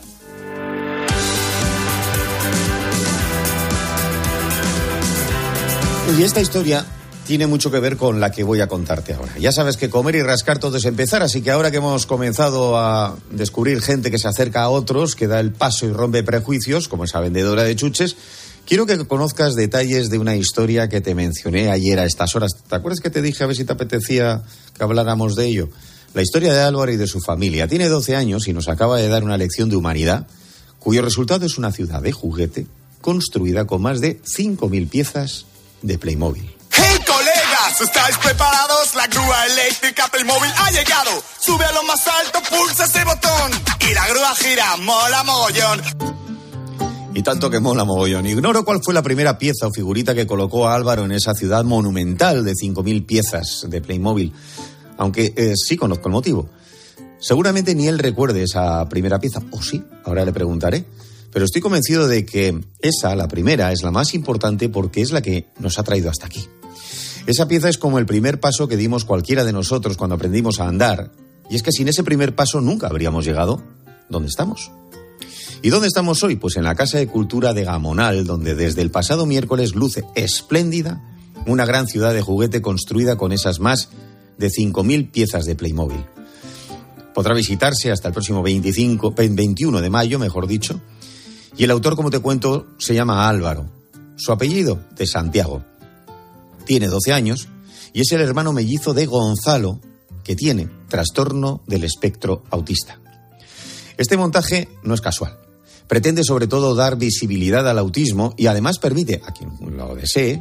Y esta historia tiene mucho que ver con la que voy a contarte ahora. Ya sabes que comer y rascar todo es empezar, así que ahora que hemos comenzado a descubrir gente que se acerca a otros, que da el paso y rompe prejuicios, como esa vendedora de chuches, quiero que conozcas detalles de una historia que te mencioné ayer a estas horas. ¿Te acuerdas que te dije a ver si te apetecía que habláramos de ello? La historia de Álvaro y de su familia. Tiene 12 años y nos acaba de dar una lección de humanidad, cuyo resultado es una ciudad de juguete construida con más de 5.000 piezas de Playmobil. ¡Hey, colegas! ¿Estáis preparados? La grúa eléctrica Playmobil ha llegado. Sube a lo más alto, pulsa ese botón y la grúa gira. ¡Mola mogollón! Y tanto que mola mogollón. Ignoro cuál fue la primera pieza o figurita que colocó a Álvaro en esa ciudad monumental de 5.000 piezas de Playmobil, aunque sí conozco el motivo. Seguramente ni él recuerde esa primera pieza, o sí, ahora le preguntaré. Pero estoy convencido de que esa, la primera, es la más importante porque es la que nos ha traído hasta aquí. Esa pieza es como el primer paso que dimos cualquiera de nosotros cuando aprendimos a andar. Y es que sin ese primer paso nunca habríamos llegado donde estamos. ¿Y dónde estamos hoy? Pues en la Casa de Cultura de Gamonal, donde desde el pasado miércoles luce espléndida una gran ciudad de juguete construida con esas más de 5.000 piezas de Playmobil. Podrá visitarse hasta el próximo 21 de mayo, mejor dicho. Y el autor, como te cuento, se llama Álvaro. Su apellido, de Santiago. Tiene 12 años y es el hermano mellizo de Gonzalo, que tiene trastorno del espectro autista. Este montaje no es casual. Pretende sobre todo dar visibilidad al autismo y además permite, a quien lo desee,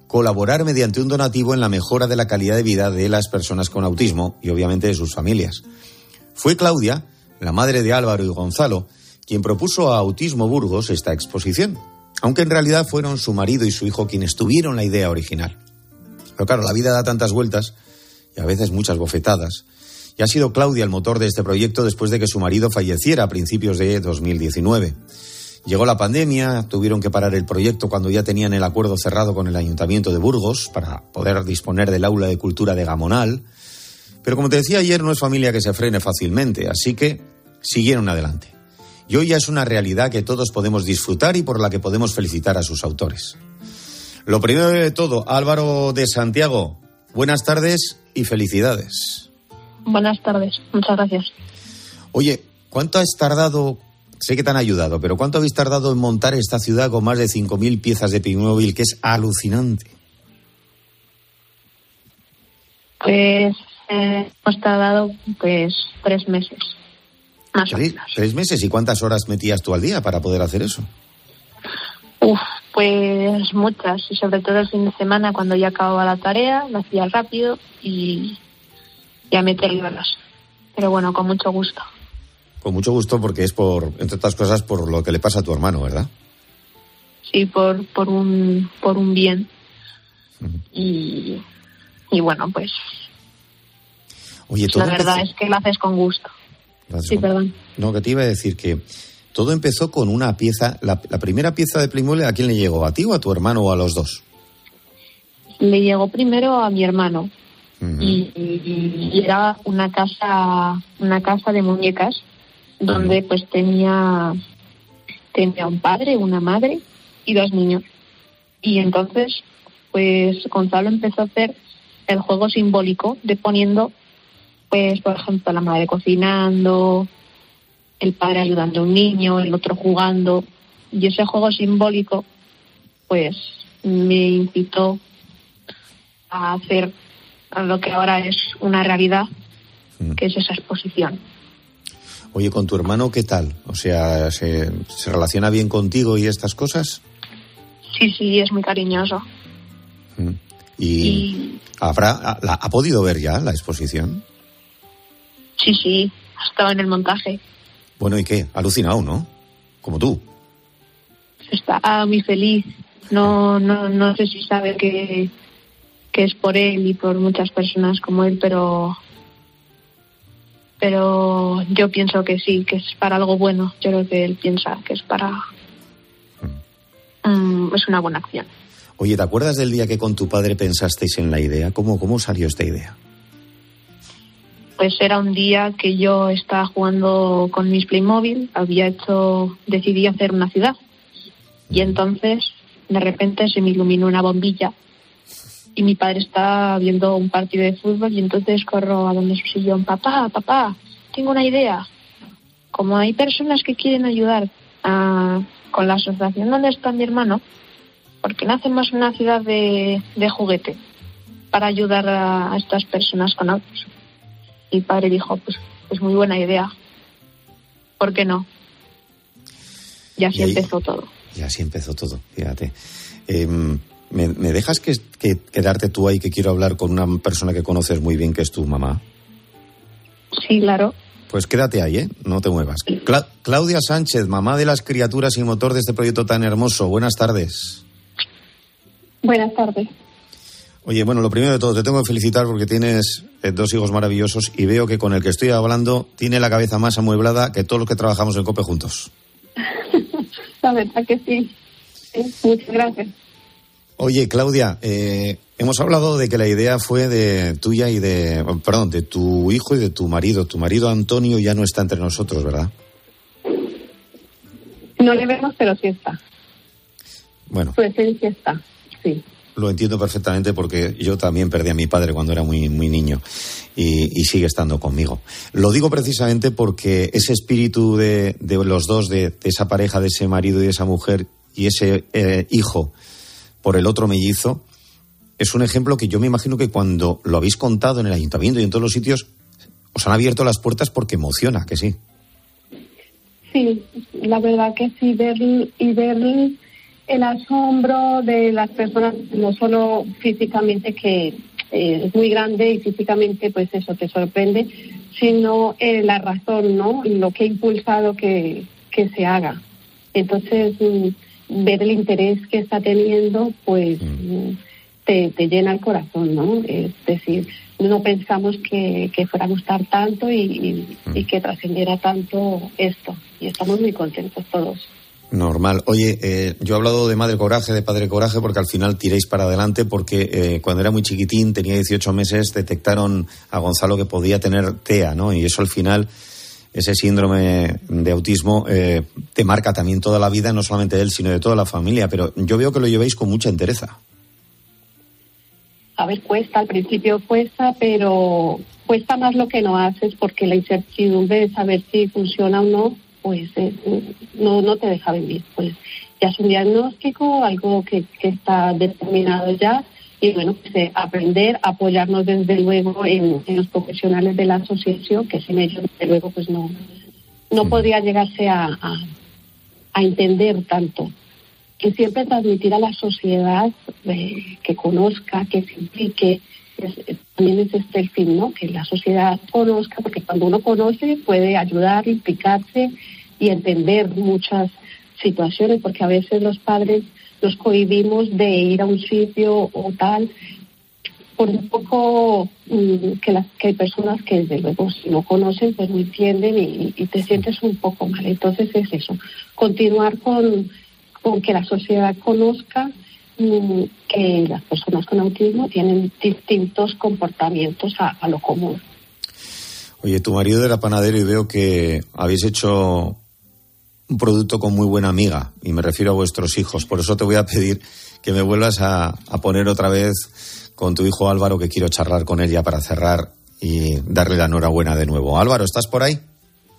colaborar mediante un donativo en la mejora de la calidad de vida de las personas con autismo y obviamente de sus familias. Fue Claudia, la madre de Álvaro y Gonzalo, quien propuso a Autismo Burgos esta exposición, aunque en realidad fueron su marido y su hijo quienes tuvieron la idea original. Pero claro, la vida da tantas vueltas y a veces muchas bofetadas, y ha sido Claudia el motor de este proyecto después de que su marido falleciera a principios de 2019. Llegó la pandemia, tuvieron que parar el proyecto cuando ya tenían el acuerdo cerrado con el Ayuntamiento de Burgos para poder disponer del aula de cultura de Gamonal. Pero como te decía ayer, no es familia que se frene fácilmente, así que siguieron adelante. Y hoy ya es una realidad que todos podemos disfrutar y por la que podemos felicitar a sus autores. Lo primero de todo, Álvaro de Santiago, buenas tardes y felicidades. Buenas tardes, muchas gracias. Oye, ¿cuánto has tardado? Sé que te han ayudado, pero ¿cuánto habéis tardado en montar esta ciudad con más de 5.000 piezas de Playmobil, que es alucinante? Pues hemos tardado 3 meses. Más o menos. 3 meses, ¿y cuántas horas metías tú al día para poder hacer eso? Pues muchas, y sobre todo el fin de semana cuando ya acababa la tarea, lo hacía rápido y ya meterle horas. Pero bueno, con mucho gusto. Con mucho gusto porque es entre otras cosas, por lo que le pasa a tu hermano, ¿verdad? Sí, por un bien. Y bueno, pues oye, la verdad es que lo haces con gusto. Sí, perdón. No, que te iba a decir que todo empezó con una pieza, la primera pieza de Playmobil, ¿a quién le llegó? ¿A ti o a tu hermano o a los dos? Le llegó primero a mi hermano. Uh-huh. Y era una casa de muñecas donde pues tenía un padre, una madre y 2 niños. Y entonces pues Gonzalo empezó a hacer el juego simbólico de poniendo pues por ejemplo la madre cocinando, el padre ayudando a un niño, el otro jugando, y ese juego simbólico pues me incitó a hacer lo que ahora es una realidad, que es esa exposición. Oye, ¿con tu hermano qué tal? O sea, ¿se relaciona bien contigo y estas cosas? Sí, es muy cariñoso. ¿Y ha podido ver ya la exposición? Sí, ha estado en el montaje. Bueno, ¿y qué? Alucinado, ¿no? Como tú. Está muy feliz. No sé si sabe que es por él y por muchas personas como él, pero yo pienso que sí, que es para algo bueno. Yo creo que él piensa que es para es una buena acción. Oye, ¿te acuerdas del día que con tu padre pensasteis en la idea? ¿Cómo salió esta idea? Pues era un día que yo estaba jugando con mis Playmobil, decidí hacer una ciudad, y entonces de repente se me iluminó una bombilla y mi padre está viendo un partido de fútbol y entonces corro a donde su sillón. Papá, tengo una idea. Como hay personas que quieren ayudar con la asociación donde está mi hermano, ¿por qué no hacemos una ciudad de juguete para ayudar a estas personas con autos? Y mi padre dijo, pues muy buena idea. ¿Por qué no? Y así empezó todo. Y así empezó todo, fíjate. ¿Me dejas quedarte tú ahí, que quiero hablar con una persona que conoces muy bien, que es tu mamá? Sí, claro. Pues quédate ahí, ¿eh? No te muevas. Claudia Sánchez, mamá de las criaturas y motor de este proyecto tan hermoso. Buenas tardes. Buenas tardes. Oye, bueno, lo primero de todo, te tengo que felicitar porque tienes 2 hijos maravillosos y veo que con el que estoy hablando tiene la cabeza más amueblada que todos los que trabajamos en COPE juntos. La verdad que sí. Muchas gracias. Oye, Claudia, hemos hablado de que la idea fue de tuya y de tu hijo y de tu marido. Tu marido Antonio ya no está entre nosotros, ¿verdad? No le vemos, pero sí está. Bueno. Pues él sí está, sí. Lo entiendo perfectamente porque yo también perdí a mi padre cuando era muy, muy niño y sigue estando conmigo. Lo digo precisamente porque ese espíritu de los dos, de esa pareja, de ese marido y de esa mujer y ese hijo por el otro mellizo, es un ejemplo que yo me imagino que cuando lo habéis contado en el ayuntamiento y en todos los sitios, os han abierto las puertas porque emociona, ¿que sí? Sí, la verdad que sí, ver el asombro de las personas, no solo físicamente, que es muy grande y físicamente pues eso te sorprende, sino la razón, ¿no? Lo que ha impulsado que se haga. Entonces, ver el interés que está teniendo, pues te llena el corazón, ¿no? Es decir, no pensamos que fuera a gustar tanto y que trascendiera tanto esto. Y estamos muy contentos todos. Normal. Oye, yo he hablado de Madre Coraje, de Padre Coraje, porque al final tiréis para adelante, porque cuando era muy chiquitín, tenía 18 meses, detectaron a Gonzalo que podía tener TEA, ¿no? Y eso al final, ese síndrome de autismo, te marca también toda la vida, no solamente de él, sino de toda la familia. Pero yo veo que lo llevéis con mucha entereza. A ver, cuesta, al principio cuesta, pero cuesta más lo que no haces, porque la incertidumbre de saber si funciona o no, pues no te deja vivir. Pues ya es un diagnóstico, algo que está determinado ya, y bueno, pues aprender, apoyarnos desde luego en los profesionales de la asociación, que sin ellos desde luego pues no podría llegarse a entender tanto. Que siempre transmitir a la sociedad que conozca, que se implique, también es este el fin, ¿no? Que la sociedad conozca, porque cuando uno conoce puede ayudar, implicarse y entender muchas situaciones, porque a veces los padres nos cohibimos de ir a un sitio o tal, por un poco que hay personas que desde luego si no conocen pues no entienden y te sientes un poco mal. Entonces es eso, continuar con que la sociedad conozca que las personas con autismo tienen distintos comportamientos a lo común. Oye, tu marido era panadero y veo que habéis hecho un producto con muy buena amiga, y me refiero a vuestros hijos. Por eso te voy a pedir que me vuelvas a poner otra vez con tu hijo Álvaro, que quiero charlar con él ya para cerrar y darle la enhorabuena de nuevo. Álvaro, ¿estás por ahí?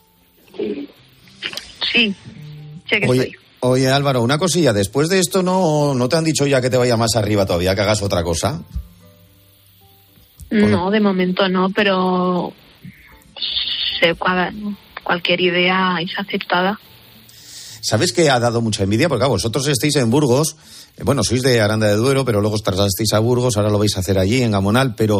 Sí, sé que estoy. Oye, Álvaro, una cosilla. Después de esto, ¿no te han dicho ya que te vaya más arriba todavía, que hagas otra cosa? No, de momento no, pero cualquier idea es aceptada. ¿Sabes que ha dado mucha envidia? Porque vosotros estáis en Burgos, sois de Aranda de Duero, pero luego os trasladasteis a Burgos, ahora lo vais a hacer allí, en Gamonal, pero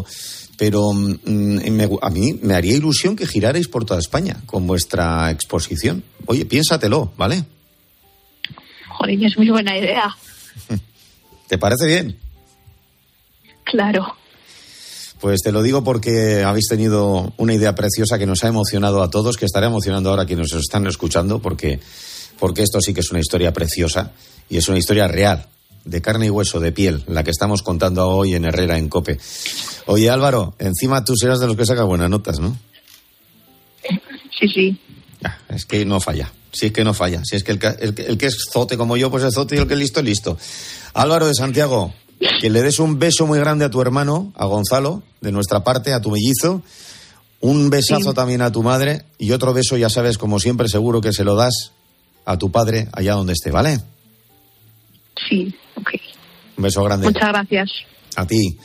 a mí me haría ilusión que girarais por toda España con vuestra exposición. Oye, piénsatelo, ¿vale? Joder, es muy buena idea. ¿Te parece bien? Claro. Pues te lo digo porque habéis tenido una idea preciosa que nos ha emocionado a todos, que estará emocionando ahora a quienes nos están escuchando, porque esto sí que es una historia preciosa y es una historia real, de carne y hueso, de piel, la que estamos contando hoy en Herrera en COPE. Oye, Álvaro, encima tú serás de los que saca buenas notas, ¿no? Sí. Es que no falla. Si es que no falla. Si es que el que es zote como yo, pues es zote, y el que es listo. Álvaro de Santiago, que le des un beso muy grande a tu hermano, a Gonzalo, de nuestra parte, a tu mellizo. Un besazo también a tu madre. Y otro beso, ya sabes, como siempre, seguro que se lo das a tu padre allá donde esté, ¿vale? Sí, ok. Un beso grande. Muchas gracias. A ti.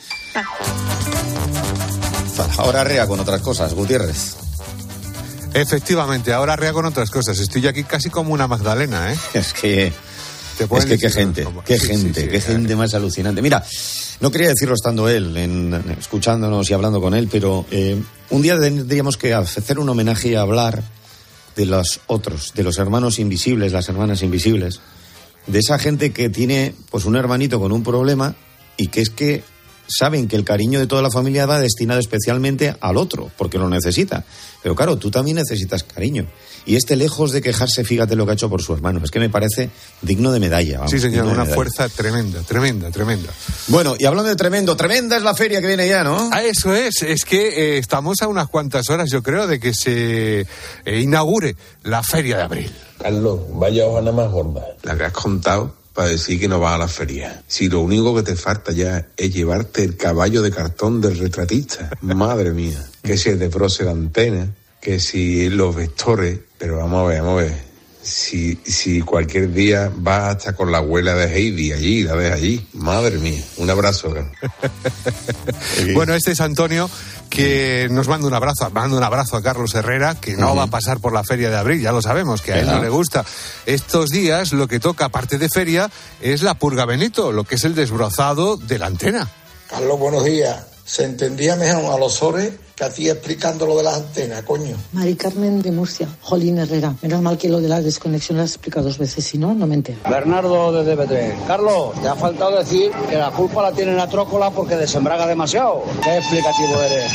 Ahora arrea con otras cosas, Gutiérrez. Efectivamente, ahora arrea con otras cosas. Estoy aquí casi como una Magdalena, ¿eh? Es que qué gente más alucinante. Mira, no quería decirlo estando él, escuchándonos y hablando con él, pero un día tendríamos que hacer un homenaje y hablar de los otros, de los hermanos invisibles, las hermanas invisibles, de esa gente que tiene pues un hermanito con un problema y que es que saben que el cariño de toda la familia va destinado especialmente al otro, porque lo necesita. Pero claro, tú también necesitas cariño. Y lejos de quejarse, fíjate lo que ha hecho por su hermano. Es que me parece digno de medalla. Vamos, sí, señor, una fuerza tremenda. Bueno, y hablando de tremenda es la feria que viene ya, ¿no? Eso es que estamos a unas cuantas horas, yo creo, de que se inaugure la Feria de Abril. Carlos, vaya hojana más gorda. La que has contado para decir que no vas a la feria. Si lo único que te falta ya es llevarte el caballo de cartón del retratista. Madre mía. Que si el de Procer Antena, que si los vectores. Pero vamos a ver. Si cualquier día vas hasta con la abuela de Heidi allí, la ves allí. Madre mía. Un abrazo. Bueno, este es Antonio, que nos manda un abrazo a Carlos Herrera, que no va a pasar por la Feria de Abril, ya lo sabemos, que a él no le gusta. Estos días lo que toca, aparte de feria, es la purga Benito, lo que es el desbrozado de la antena. Carlos, buenos días. Se entendía mejor a los Sores que a ti explicando lo de las antenas, coño. Mari Carmen de Murcia, Jolín Herrera. Menos mal que lo de la desconexión lo has explicado 2 veces, si no, no me entero. Bernardo de DB3. Carlos, te ha faltado decir que la culpa la tiene la trócola porque desembraga demasiado. ¿Qué explicativo eres?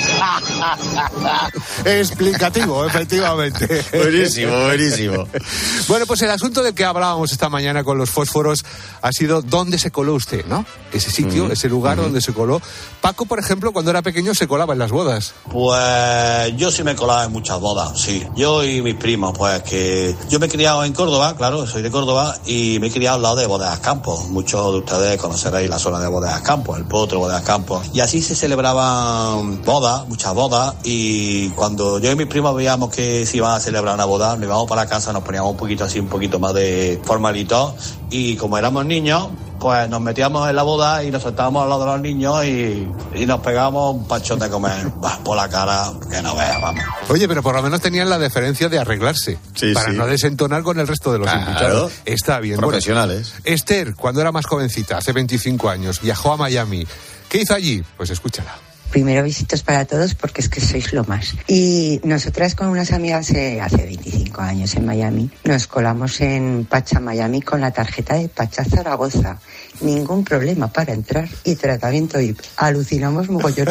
Explicativo, efectivamente. Buenísimo. Bueno, pues el asunto del que hablábamos esta mañana con los fósforos ha sido dónde se coló usted, ¿no? Ese sitio, ese lugar donde se coló. Paco, por ejemplo, cuando era pequeño se colaba en las bodas. Pues yo sí me he colado en muchas bodas, sí. Yo y mis primos, pues que yo me he criado en Córdoba, claro, soy de Córdoba, y me he criado al lado de Bodegas Campos. Muchos de ustedes conoceréis la zona de Bodegas Campos, el Potro, Bodegas Campos. Y así se celebraban bodas, muchas bodas, y cuando yo y mis primos veíamos que se iban a celebrar una boda, nos íbamos para la casa, nos poníamos un poquito más de formalito, y como éramos niños, pues nos metíamos en la boda y nos sentábamos al lado de los niños y nos pegábamos un pachón de comer por la cara, que no veas, vamos. Oye, pero por lo menos tenían la deferencia de arreglarse, para no desentonar con el resto de los invitados. Está bien. Profesionales. Bueno, Esther, cuando era más jovencita, hace 25 años, viajó a Miami. ¿Qué hizo allí? Pues escúchala. Primero, besitos para todos porque es que sois lo más. Y nosotras con unas amigas hace 25 años en Miami nos colamos en Pacha Miami con la tarjeta de Pacha Zaragoza. Ningún problema para entrar y tratamiento VIP. Alucinamos mogollón.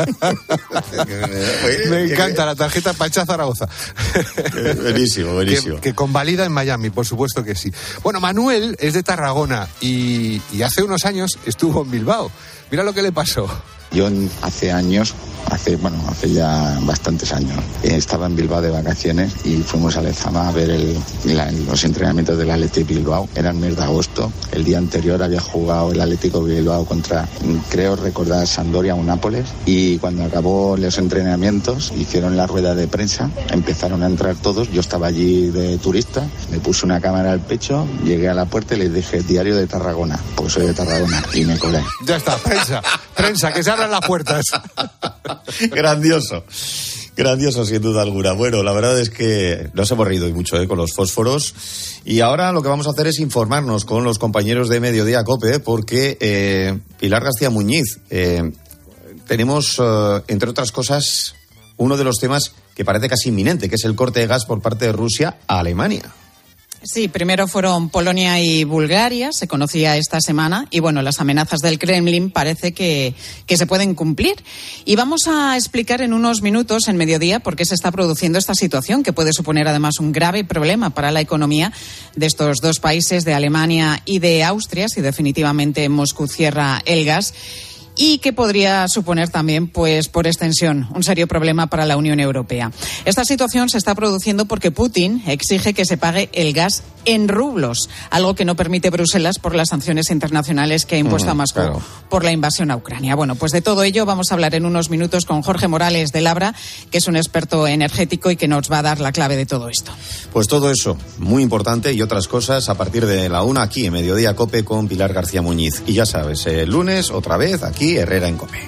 Me encanta la tarjeta Pacha Zaragoza. Buenísimo. Que convalida en Miami, por supuesto que sí. Bueno, Manuel es de Tarragona y hace unos años estuvo en Bilbao. Mira lo que le pasó. Yo hace ya bastantes años, estaba en Bilbao de vacaciones y fuimos a Lezama a ver los entrenamientos del Athletic Bilbao. Era el mes de agosto. El día anterior había jugado el Atlético Bilbao contra, creo recordar, Sampdoria o Nápoles, y cuando acabó los entrenamientos hicieron la rueda de prensa, empezaron a entrar todos. Yo estaba allí de turista, me puse una cámara al pecho, llegué a la puerta y les dije: diario de Tarragona, porque soy de Tarragona, y me colé. Ya está, prensa, que se abran las puertas. Grandioso sin duda alguna. Bueno, la verdad es que nos hemos reído mucho con los fósforos, y ahora lo que vamos a hacer es informarnos con los compañeros de Mediodía COPE, porque Pilar García Muñiz, tenemos entre otras cosas uno de los temas que parece casi inminente, que es el corte de gas por parte de Rusia a Alemania. Sí, primero fueron Polonia y Bulgaria, se conocía esta semana, y bueno, las amenazas del Kremlin parece que se pueden cumplir. Y vamos a explicar en unos minutos en Mediodía por qué se está produciendo esta situación, que puede suponer además un grave problema para la economía de estos dos países, de Alemania y de Austria, si definitivamente Moscú cierra el gas. Y que podría suponer también, pues por extensión, un serio problema para la Unión Europea. Esta situación se está produciendo porque Putin exige que se pague el gas en rublos, algo que no permite Bruselas por las sanciones internacionales que ha impuesto a Moscú por la invasión a Ucrania. Bueno, pues de todo ello vamos a hablar en unos minutos con Jorge Morales de Labra, que es un experto energético y que nos va a dar la clave de todo esto. Pues todo eso, muy importante, y otras cosas a partir de la 1 aquí en Mediodía COPE con Pilar García Muñiz. Y ya sabes, el lunes otra vez aquí Herrera en COPE.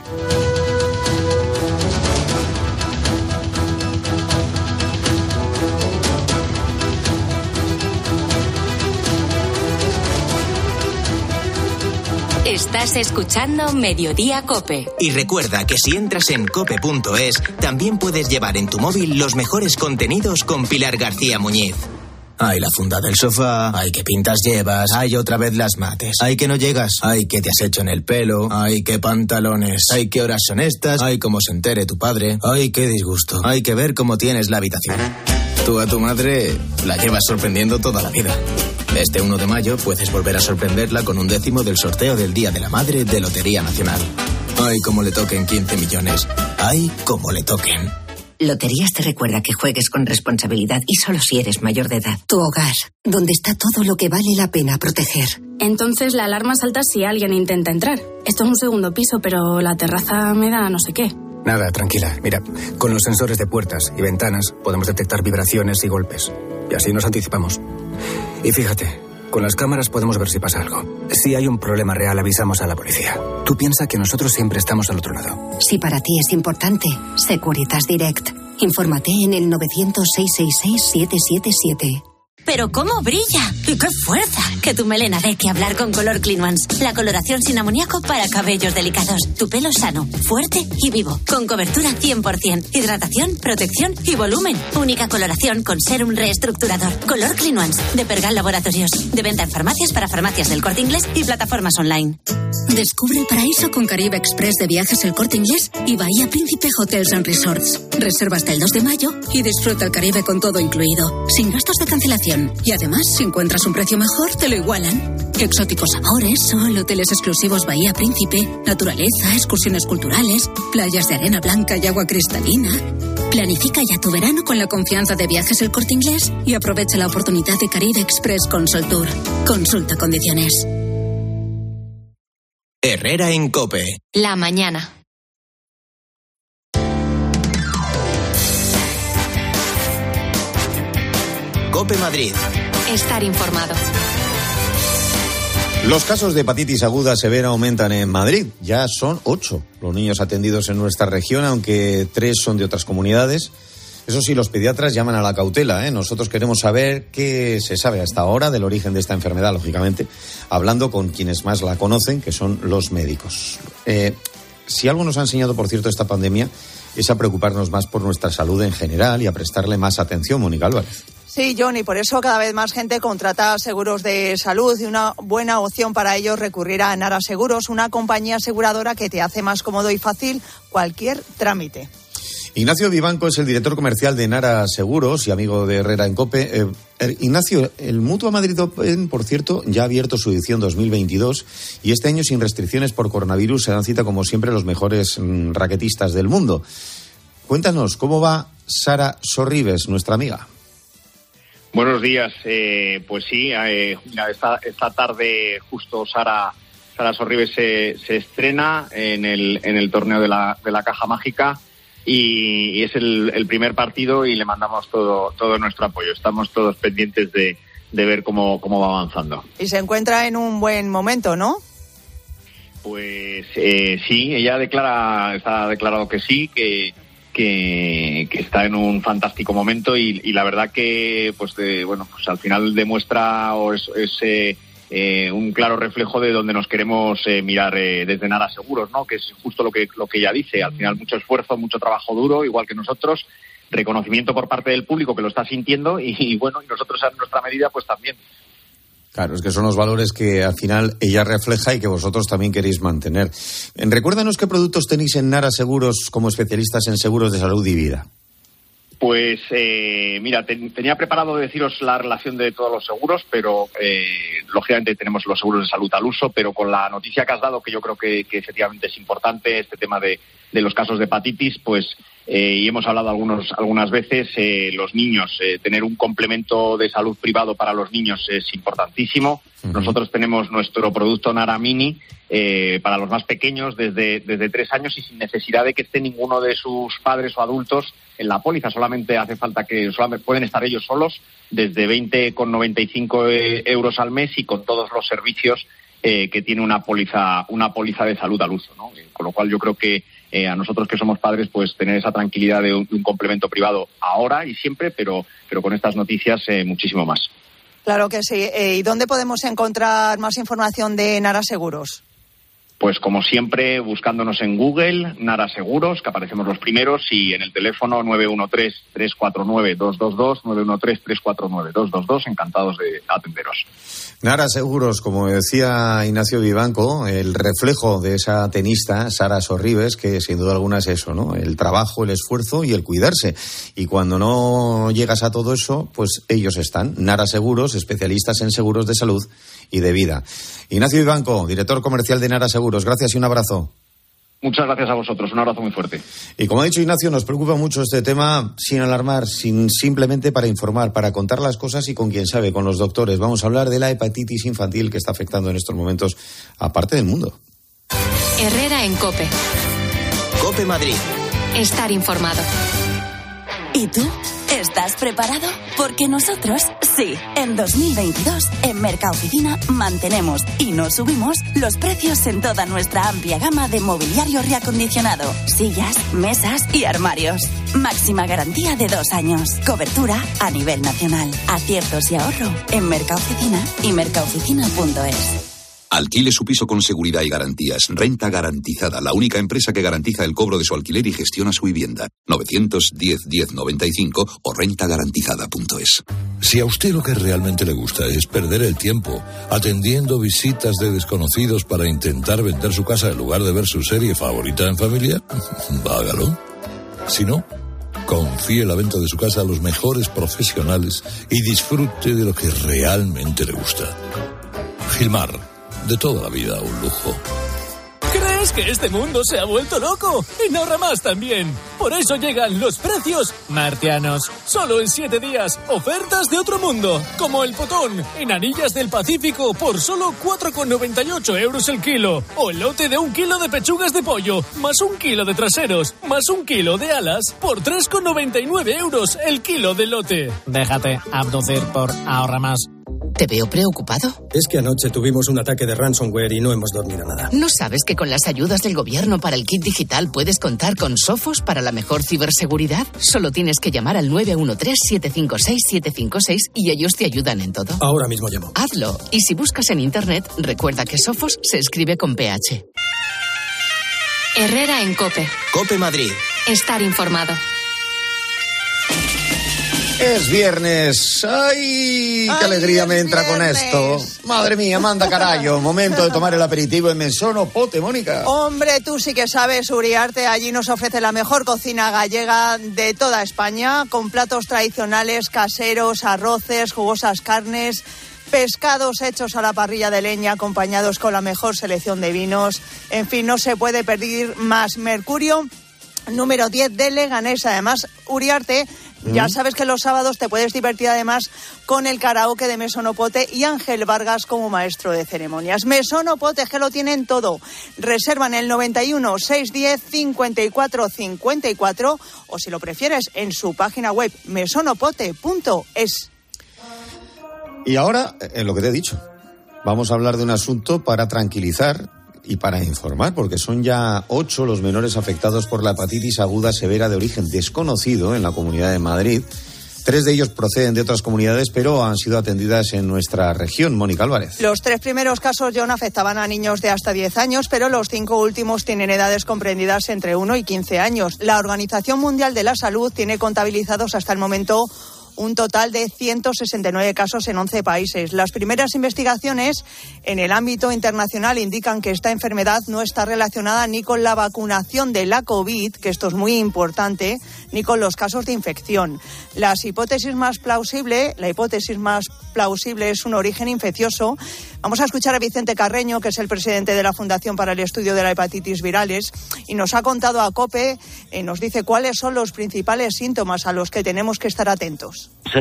Estás escuchando Mediodía COPE. Y recuerda que si entras en cope.es, también puedes llevar en tu móvil los mejores contenidos con Pilar García Muñiz. Ay, la funda del sofá. Ay, qué pintas llevas. Ay, otra vez las mates. Ay, que no llegas. Ay, qué te has hecho en el pelo. Ay, qué pantalones. Ay, qué horas son estas. Ay, cómo se entere tu padre. Ay, qué disgusto. Hay que ver cómo tienes la habitación. Tú a tu madre la llevas sorprendiendo toda la vida. Este 1 de mayo puedes volver a sorprenderla con 1/10 del sorteo del Día de la Madre de Lotería Nacional. Ay, cómo le toquen 15 millones. Ay, cómo le toquen. Loterías te recuerda que juegues con responsabilidad y solo si eres mayor de edad. Tu hogar, donde está todo lo que vale la pena proteger. Entonces la alarma salta si alguien intenta entrar. Esto es un segundo piso, pero la terraza me da no sé qué. Nada, tranquila. Mira, con los sensores de puertas y ventanas podemos detectar vibraciones y golpes. Y así nos anticipamos. Y fíjate, Con las cámaras podemos ver si pasa algo. Si hay un problema real, avisamos a la policía. Tú piensa que nosotros siempre estamos al otro lado. Si para ti es importante, Securitas Direct. Infórmate en el 900-666-777. ¡Pero cómo brilla! ¡Y qué fuerza! Que tu melena dé que hablar con Color Clean Ones. La coloración sin amoníaco para cabellos delicados. Tu pelo sano, fuerte y vivo. Con cobertura 100%. Hidratación, protección y volumen. Única coloración con sérum reestructurador. Color Clean Ones. De Pergal Laboratorios. De venta en farmacias para farmacias del Corte Inglés y plataformas online. Descubre el paraíso con Caribe Express de Viajes El Corte Inglés y Bahía Príncipe Hotels and Resorts. Reserva hasta el 2 de mayo y disfruta el Caribe con todo incluido. Sin gastos de cancelación. Y además, si encuentras un precio mejor, te lo igualan. Exóticos sabores, sol, hoteles exclusivos Bahía Príncipe, naturaleza, excursiones culturales, playas de arena blanca y agua cristalina. Planifica ya tu verano con la confianza de Viajes El Corte Inglés y aprovecha la oportunidad de Caribe Express con Sol Tour. Consulta condiciones. Herrera en COPE. La mañana. COPE Madrid. Estar informado. Los casos de hepatitis aguda severa aumentan en Madrid. Ya son 8 los niños atendidos en nuestra región, aunque 3 son de otras comunidades. Eso sí, los pediatras llaman a la cautela, ¿eh? Nosotros queremos saber qué se sabe hasta ahora del origen de esta enfermedad, lógicamente, hablando con quienes más la conocen, que son los médicos. Si algo nos ha enseñado, por cierto, esta pandemia, es a preocuparnos más por nuestra salud en general y a prestarle más atención, Mónica Álvarez. Sí, John, y por eso cada vez más gente contrata seguros de salud y una buena opción para ellos recurrir a Nara Seguros, una compañía aseguradora que te hace más cómodo y fácil cualquier trámite. Ignacio Vivanco es el director comercial de Nara Seguros y amigo de Herrera en COPE. Ignacio, el Mutua Madrid Open, por cierto, ya ha abierto su edición 2022 y este año sin restricciones por coronavirus se dan cita como siempre los mejores raquetistas del mundo. Cuéntanos, ¿cómo va Sara Sorribes, nuestra amiga? Buenos días. Pues sí, esta tarde justo Sara Sorribes se estrena en el torneo de la Caja Mágica y es el primer partido y le mandamos todo nuestro apoyo. Estamos todos pendientes de ver cómo va avanzando. Y se encuentra en un buen momento, ¿no? Pues sí, ella está declarado que sí, que está en un fantástico momento y la verdad que pues al final demuestra o es un claro reflejo de donde nos queremos mirar desde Nara Seguros, ¿no? Que es justo lo que ella dice. Al final mucho esfuerzo, mucho trabajo duro, igual que nosotros, reconocimiento por parte del público que lo está sintiendo y nosotros a nuestra medida pues también. Claro, es que son los valores que al final ella refleja y que vosotros también queréis mantener. Recuérdanos qué productos tenéis en Nara Seguros como especialistas en seguros de salud y vida. Pues mira, tenía preparado deciros la relación de todos los seguros, pero lógicamente tenemos los seguros de salud al uso, pero con la noticia que has dado, que yo creo que efectivamente es importante, este tema de los casos de hepatitis, pues y hemos hablado algunas veces, los niños, tener un complemento de salud privado para los niños es importantísimo. Uh-huh. Nosotros tenemos nuestro producto Nara Mini para los más pequeños desde 3 años y sin necesidad de que esté ninguno de sus padres o adultos en la póliza. Solamente hace falta solamente pueden estar ellos solos desde 20,95 euros al mes y con todos los servicios que tiene una póliza de salud al uso, ¿no? Con lo cual yo creo que a nosotros que somos padres, pues tener esa tranquilidad de un complemento privado ahora y siempre, pero con estas noticias muchísimo más. Claro que sí. ¿Y dónde podemos encontrar más información de Nara Seguros? Pues como siempre, buscándonos en Google, Nara Seguros, que aparecemos los primeros, y en el teléfono 913-349-222, 913-349-222, encantados de atenderos. Nara Seguros, como decía Ignacio Vivanco, el reflejo de esa tenista, Sara Sorribes, que sin duda alguna es eso, ¿no? El trabajo, el esfuerzo y el cuidarse. Y cuando no llegas a todo eso, pues ellos están. Nara Seguros, especialistas en seguros de salud y de vida. Ignacio Vivanco, director comercial de Nara Seguros, gracias y un abrazo. Muchas gracias a vosotros, un abrazo muy fuerte. Y como ha dicho Ignacio, nos preocupa mucho este tema sin alarmar, simplemente para informar, para contar las cosas y con quien sabe, con los doctores. Vamos a hablar de la hepatitis infantil que está afectando en estos momentos a parte del mundo. Herrera en COPE. COPE Madrid. Estar informado. ¿Y tú? ¿Estás preparado? Porque nosotros, sí. En 2022, en Mercaoficina, mantenemos y no subimos los precios en toda nuestra amplia gama de mobiliario reacondicionado, sillas, mesas y armarios. Máxima garantía de 2 años. Cobertura a nivel nacional. Aciertos y ahorro en Mercaoficina y mercaoficina.es. Alquile su piso con seguridad y garantías. Renta Garantizada, la única empresa que garantiza el cobro de su alquiler y gestiona su vivienda. 910-1095 o rentagarantizada.es. Si a usted lo que realmente le gusta es perder el tiempo atendiendo visitas de desconocidos para intentar vender su casa en lugar de ver su serie favorita en familia, hágalo. Si no, confíe la venta de su casa a los mejores profesionales y disfrute de lo que realmente le gusta. Gilmar, de toda la vida un lujo. ¿Crees que este mundo se ha vuelto loco? En Ahorra Más también. Por eso llegan los precios martianos. Solo en 7 días, ofertas de otro mundo. Como el potón en Anillas del Pacífico por solo 4,98 euros el kilo. O el lote de 1 kilo de pechugas de pollo, más 1 kilo de traseros, más 1 kilo de alas por 3,99 euros el kilo de lote. Déjate abducir por Ahorra Más. ¿Te veo preocupado? Es que anoche tuvimos un ataque de ransomware y no hemos dormido nada. ¿No sabes que con las ayudas del gobierno para el kit digital puedes contar con Sophos para la mejor ciberseguridad? Solo tienes que llamar al 913-756-756 y ellos te ayudan en todo. Ahora mismo llamo. Hazlo. Y si buscas en internet, recuerda que Sophos se escribe con PH. Herrera en COPE. COPE Madrid. Estar informado. Es viernes. ¡Ay! ¡Qué alegría me entra con esto! Madre mía, manda carayo. Momento de tomar el aperitivo en Mesón o Pote, Mónica. Hombre, tú sí que sabes, Uriarte. Allí nos ofrece la mejor cocina gallega de toda España, con platos tradicionales, caseros, arroces, jugosas carnes, pescados hechos a la parrilla de leña, acompañados con la mejor selección de vinos. En fin, no se puede pedir más. Mercurio, número 10 de Leganés. Además, Uriarte, ya sabes que los sábados te puedes divertir además con el karaoke de Mesón o Pote y Ángel Vargas como maestro de ceremonias. Mesón o Pote, que lo tienen todo. Reservan el 91 610 54 54 o, si lo prefieres, en su página web mesonopote.es. Y ahora, en lo que te he dicho, vamos a hablar de un asunto para tranquilizar y para informar, porque son ya 8 los menores afectados por la hepatitis aguda severa de origen desconocido en la Comunidad de Madrid. 3 de ellos proceden de otras comunidades, pero han sido atendidas en nuestra región. Mónica Álvarez. Los 3 primeros casos, John, afectaban a niños de hasta 10 años, pero los 5 últimos tienen edades comprendidas entre 1 y 15 años. La Organización Mundial de la Salud tiene contabilizados hasta el momento un total de 169 casos en 11 países. Las primeras investigaciones en el ámbito internacional indican que esta enfermedad no está relacionada ni con la vacunación de la COVID, que esto es muy importante, ni con los casos de infección. La hipótesis más plausible es un origen infeccioso. Vamos a escuchar a Vicente Carreño, que es el presidente de la Fundación para el Estudio de la Hepatitis Virales, y nos ha contado a COPE, nos dice cuáles son los principales síntomas a los que tenemos que estar atentos.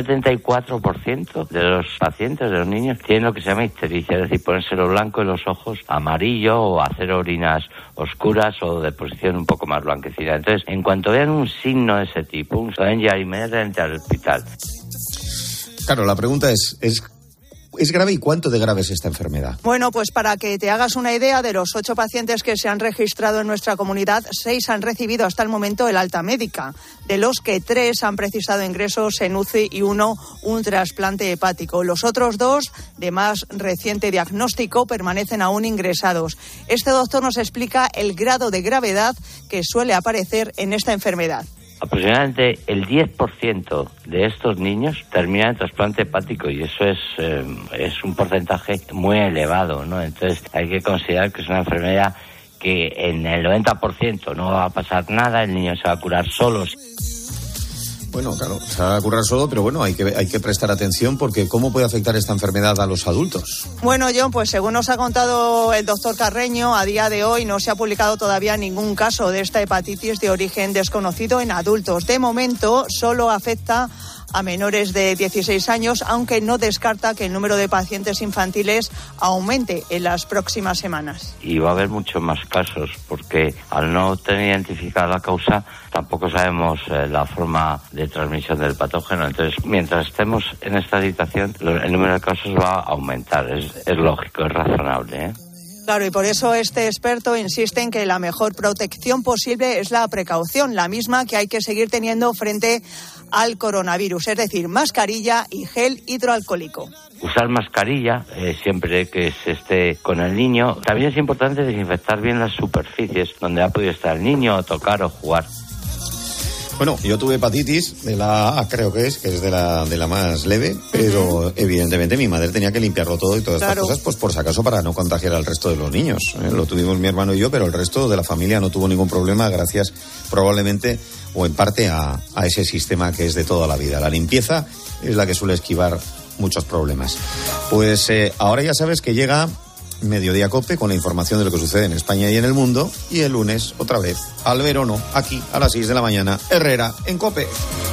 74% de los pacientes, de los niños, tienen lo que se llama ictericia, es decir, ponérselo blanco en los ojos, amarillo, o hacer orinas oscuras o de posición un poco más blanquecina. Entonces, en cuanto vean un signo de ese tipo, pueden llegar inmediatamente al hospital. Claro, la pregunta ¿es grave y cuánto de grave es esta enfermedad? Bueno, pues para que te hagas una idea, de los 8 pacientes que se han registrado en nuestra comunidad, 6 han recibido hasta el momento el alta médica, de los que 3 han precisado ingresos en UCI y 1 un trasplante hepático. Los otros 2, de más reciente diagnóstico, permanecen aún ingresados. Este doctor nos explica el grado de gravedad que suele aparecer en esta enfermedad. Aproximadamente el 10% de estos niños terminan en trasplante hepático y eso es un porcentaje muy elevado, ¿no? Entonces hay que considerar que es una enfermedad que en el 90% no va a pasar nada, el niño se va a curar solo. Bueno, claro, se va a curar solo, pero bueno, hay que prestar atención porque ¿cómo puede afectar esta enfermedad a los adultos? Bueno, John, pues según nos ha contado el doctor Carreño, a día de hoy no se ha publicado todavía ningún caso de esta hepatitis de origen desconocido en adultos. De momento, solo afecta a menores de 16 años, aunque no descarta que el número de pacientes infantiles aumente en las próximas semanas. Y va a haber muchos más casos, porque al no tener identificada la causa, tampoco sabemos la forma de transmisión del patógeno. Entonces, mientras estemos en esta situación, el número de casos va a aumentar. Es lógico, es razonable, ¿eh? Claro, y por eso este experto insiste en que la mejor protección posible es la precaución, la misma que hay que seguir teniendo frente al coronavirus, es decir, mascarilla y gel hidroalcohólico. Usar mascarilla siempre que se esté con el niño. También es importante desinfectar bien las superficies donde ha podido estar el niño, tocar o jugar. Bueno, yo tuve hepatitis de la A, creo que es de la más leve, pero evidentemente mi madre tenía que limpiarlo todo y todas estas cosas, pues por si acaso para no contagiar al resto de los niños. Lo tuvimos mi hermano y yo, pero el resto de la familia no tuvo ningún problema, gracias probablemente o en parte a ese sistema que es de toda la vida. La limpieza es la que suele esquivar muchos problemas. Pues ahora ya sabes que llega Mediodía Cope con la información de lo que sucede en España y en el mundo, y el lunes otra vez al verano aquí a las 6 de la mañana, Herrera en Cope.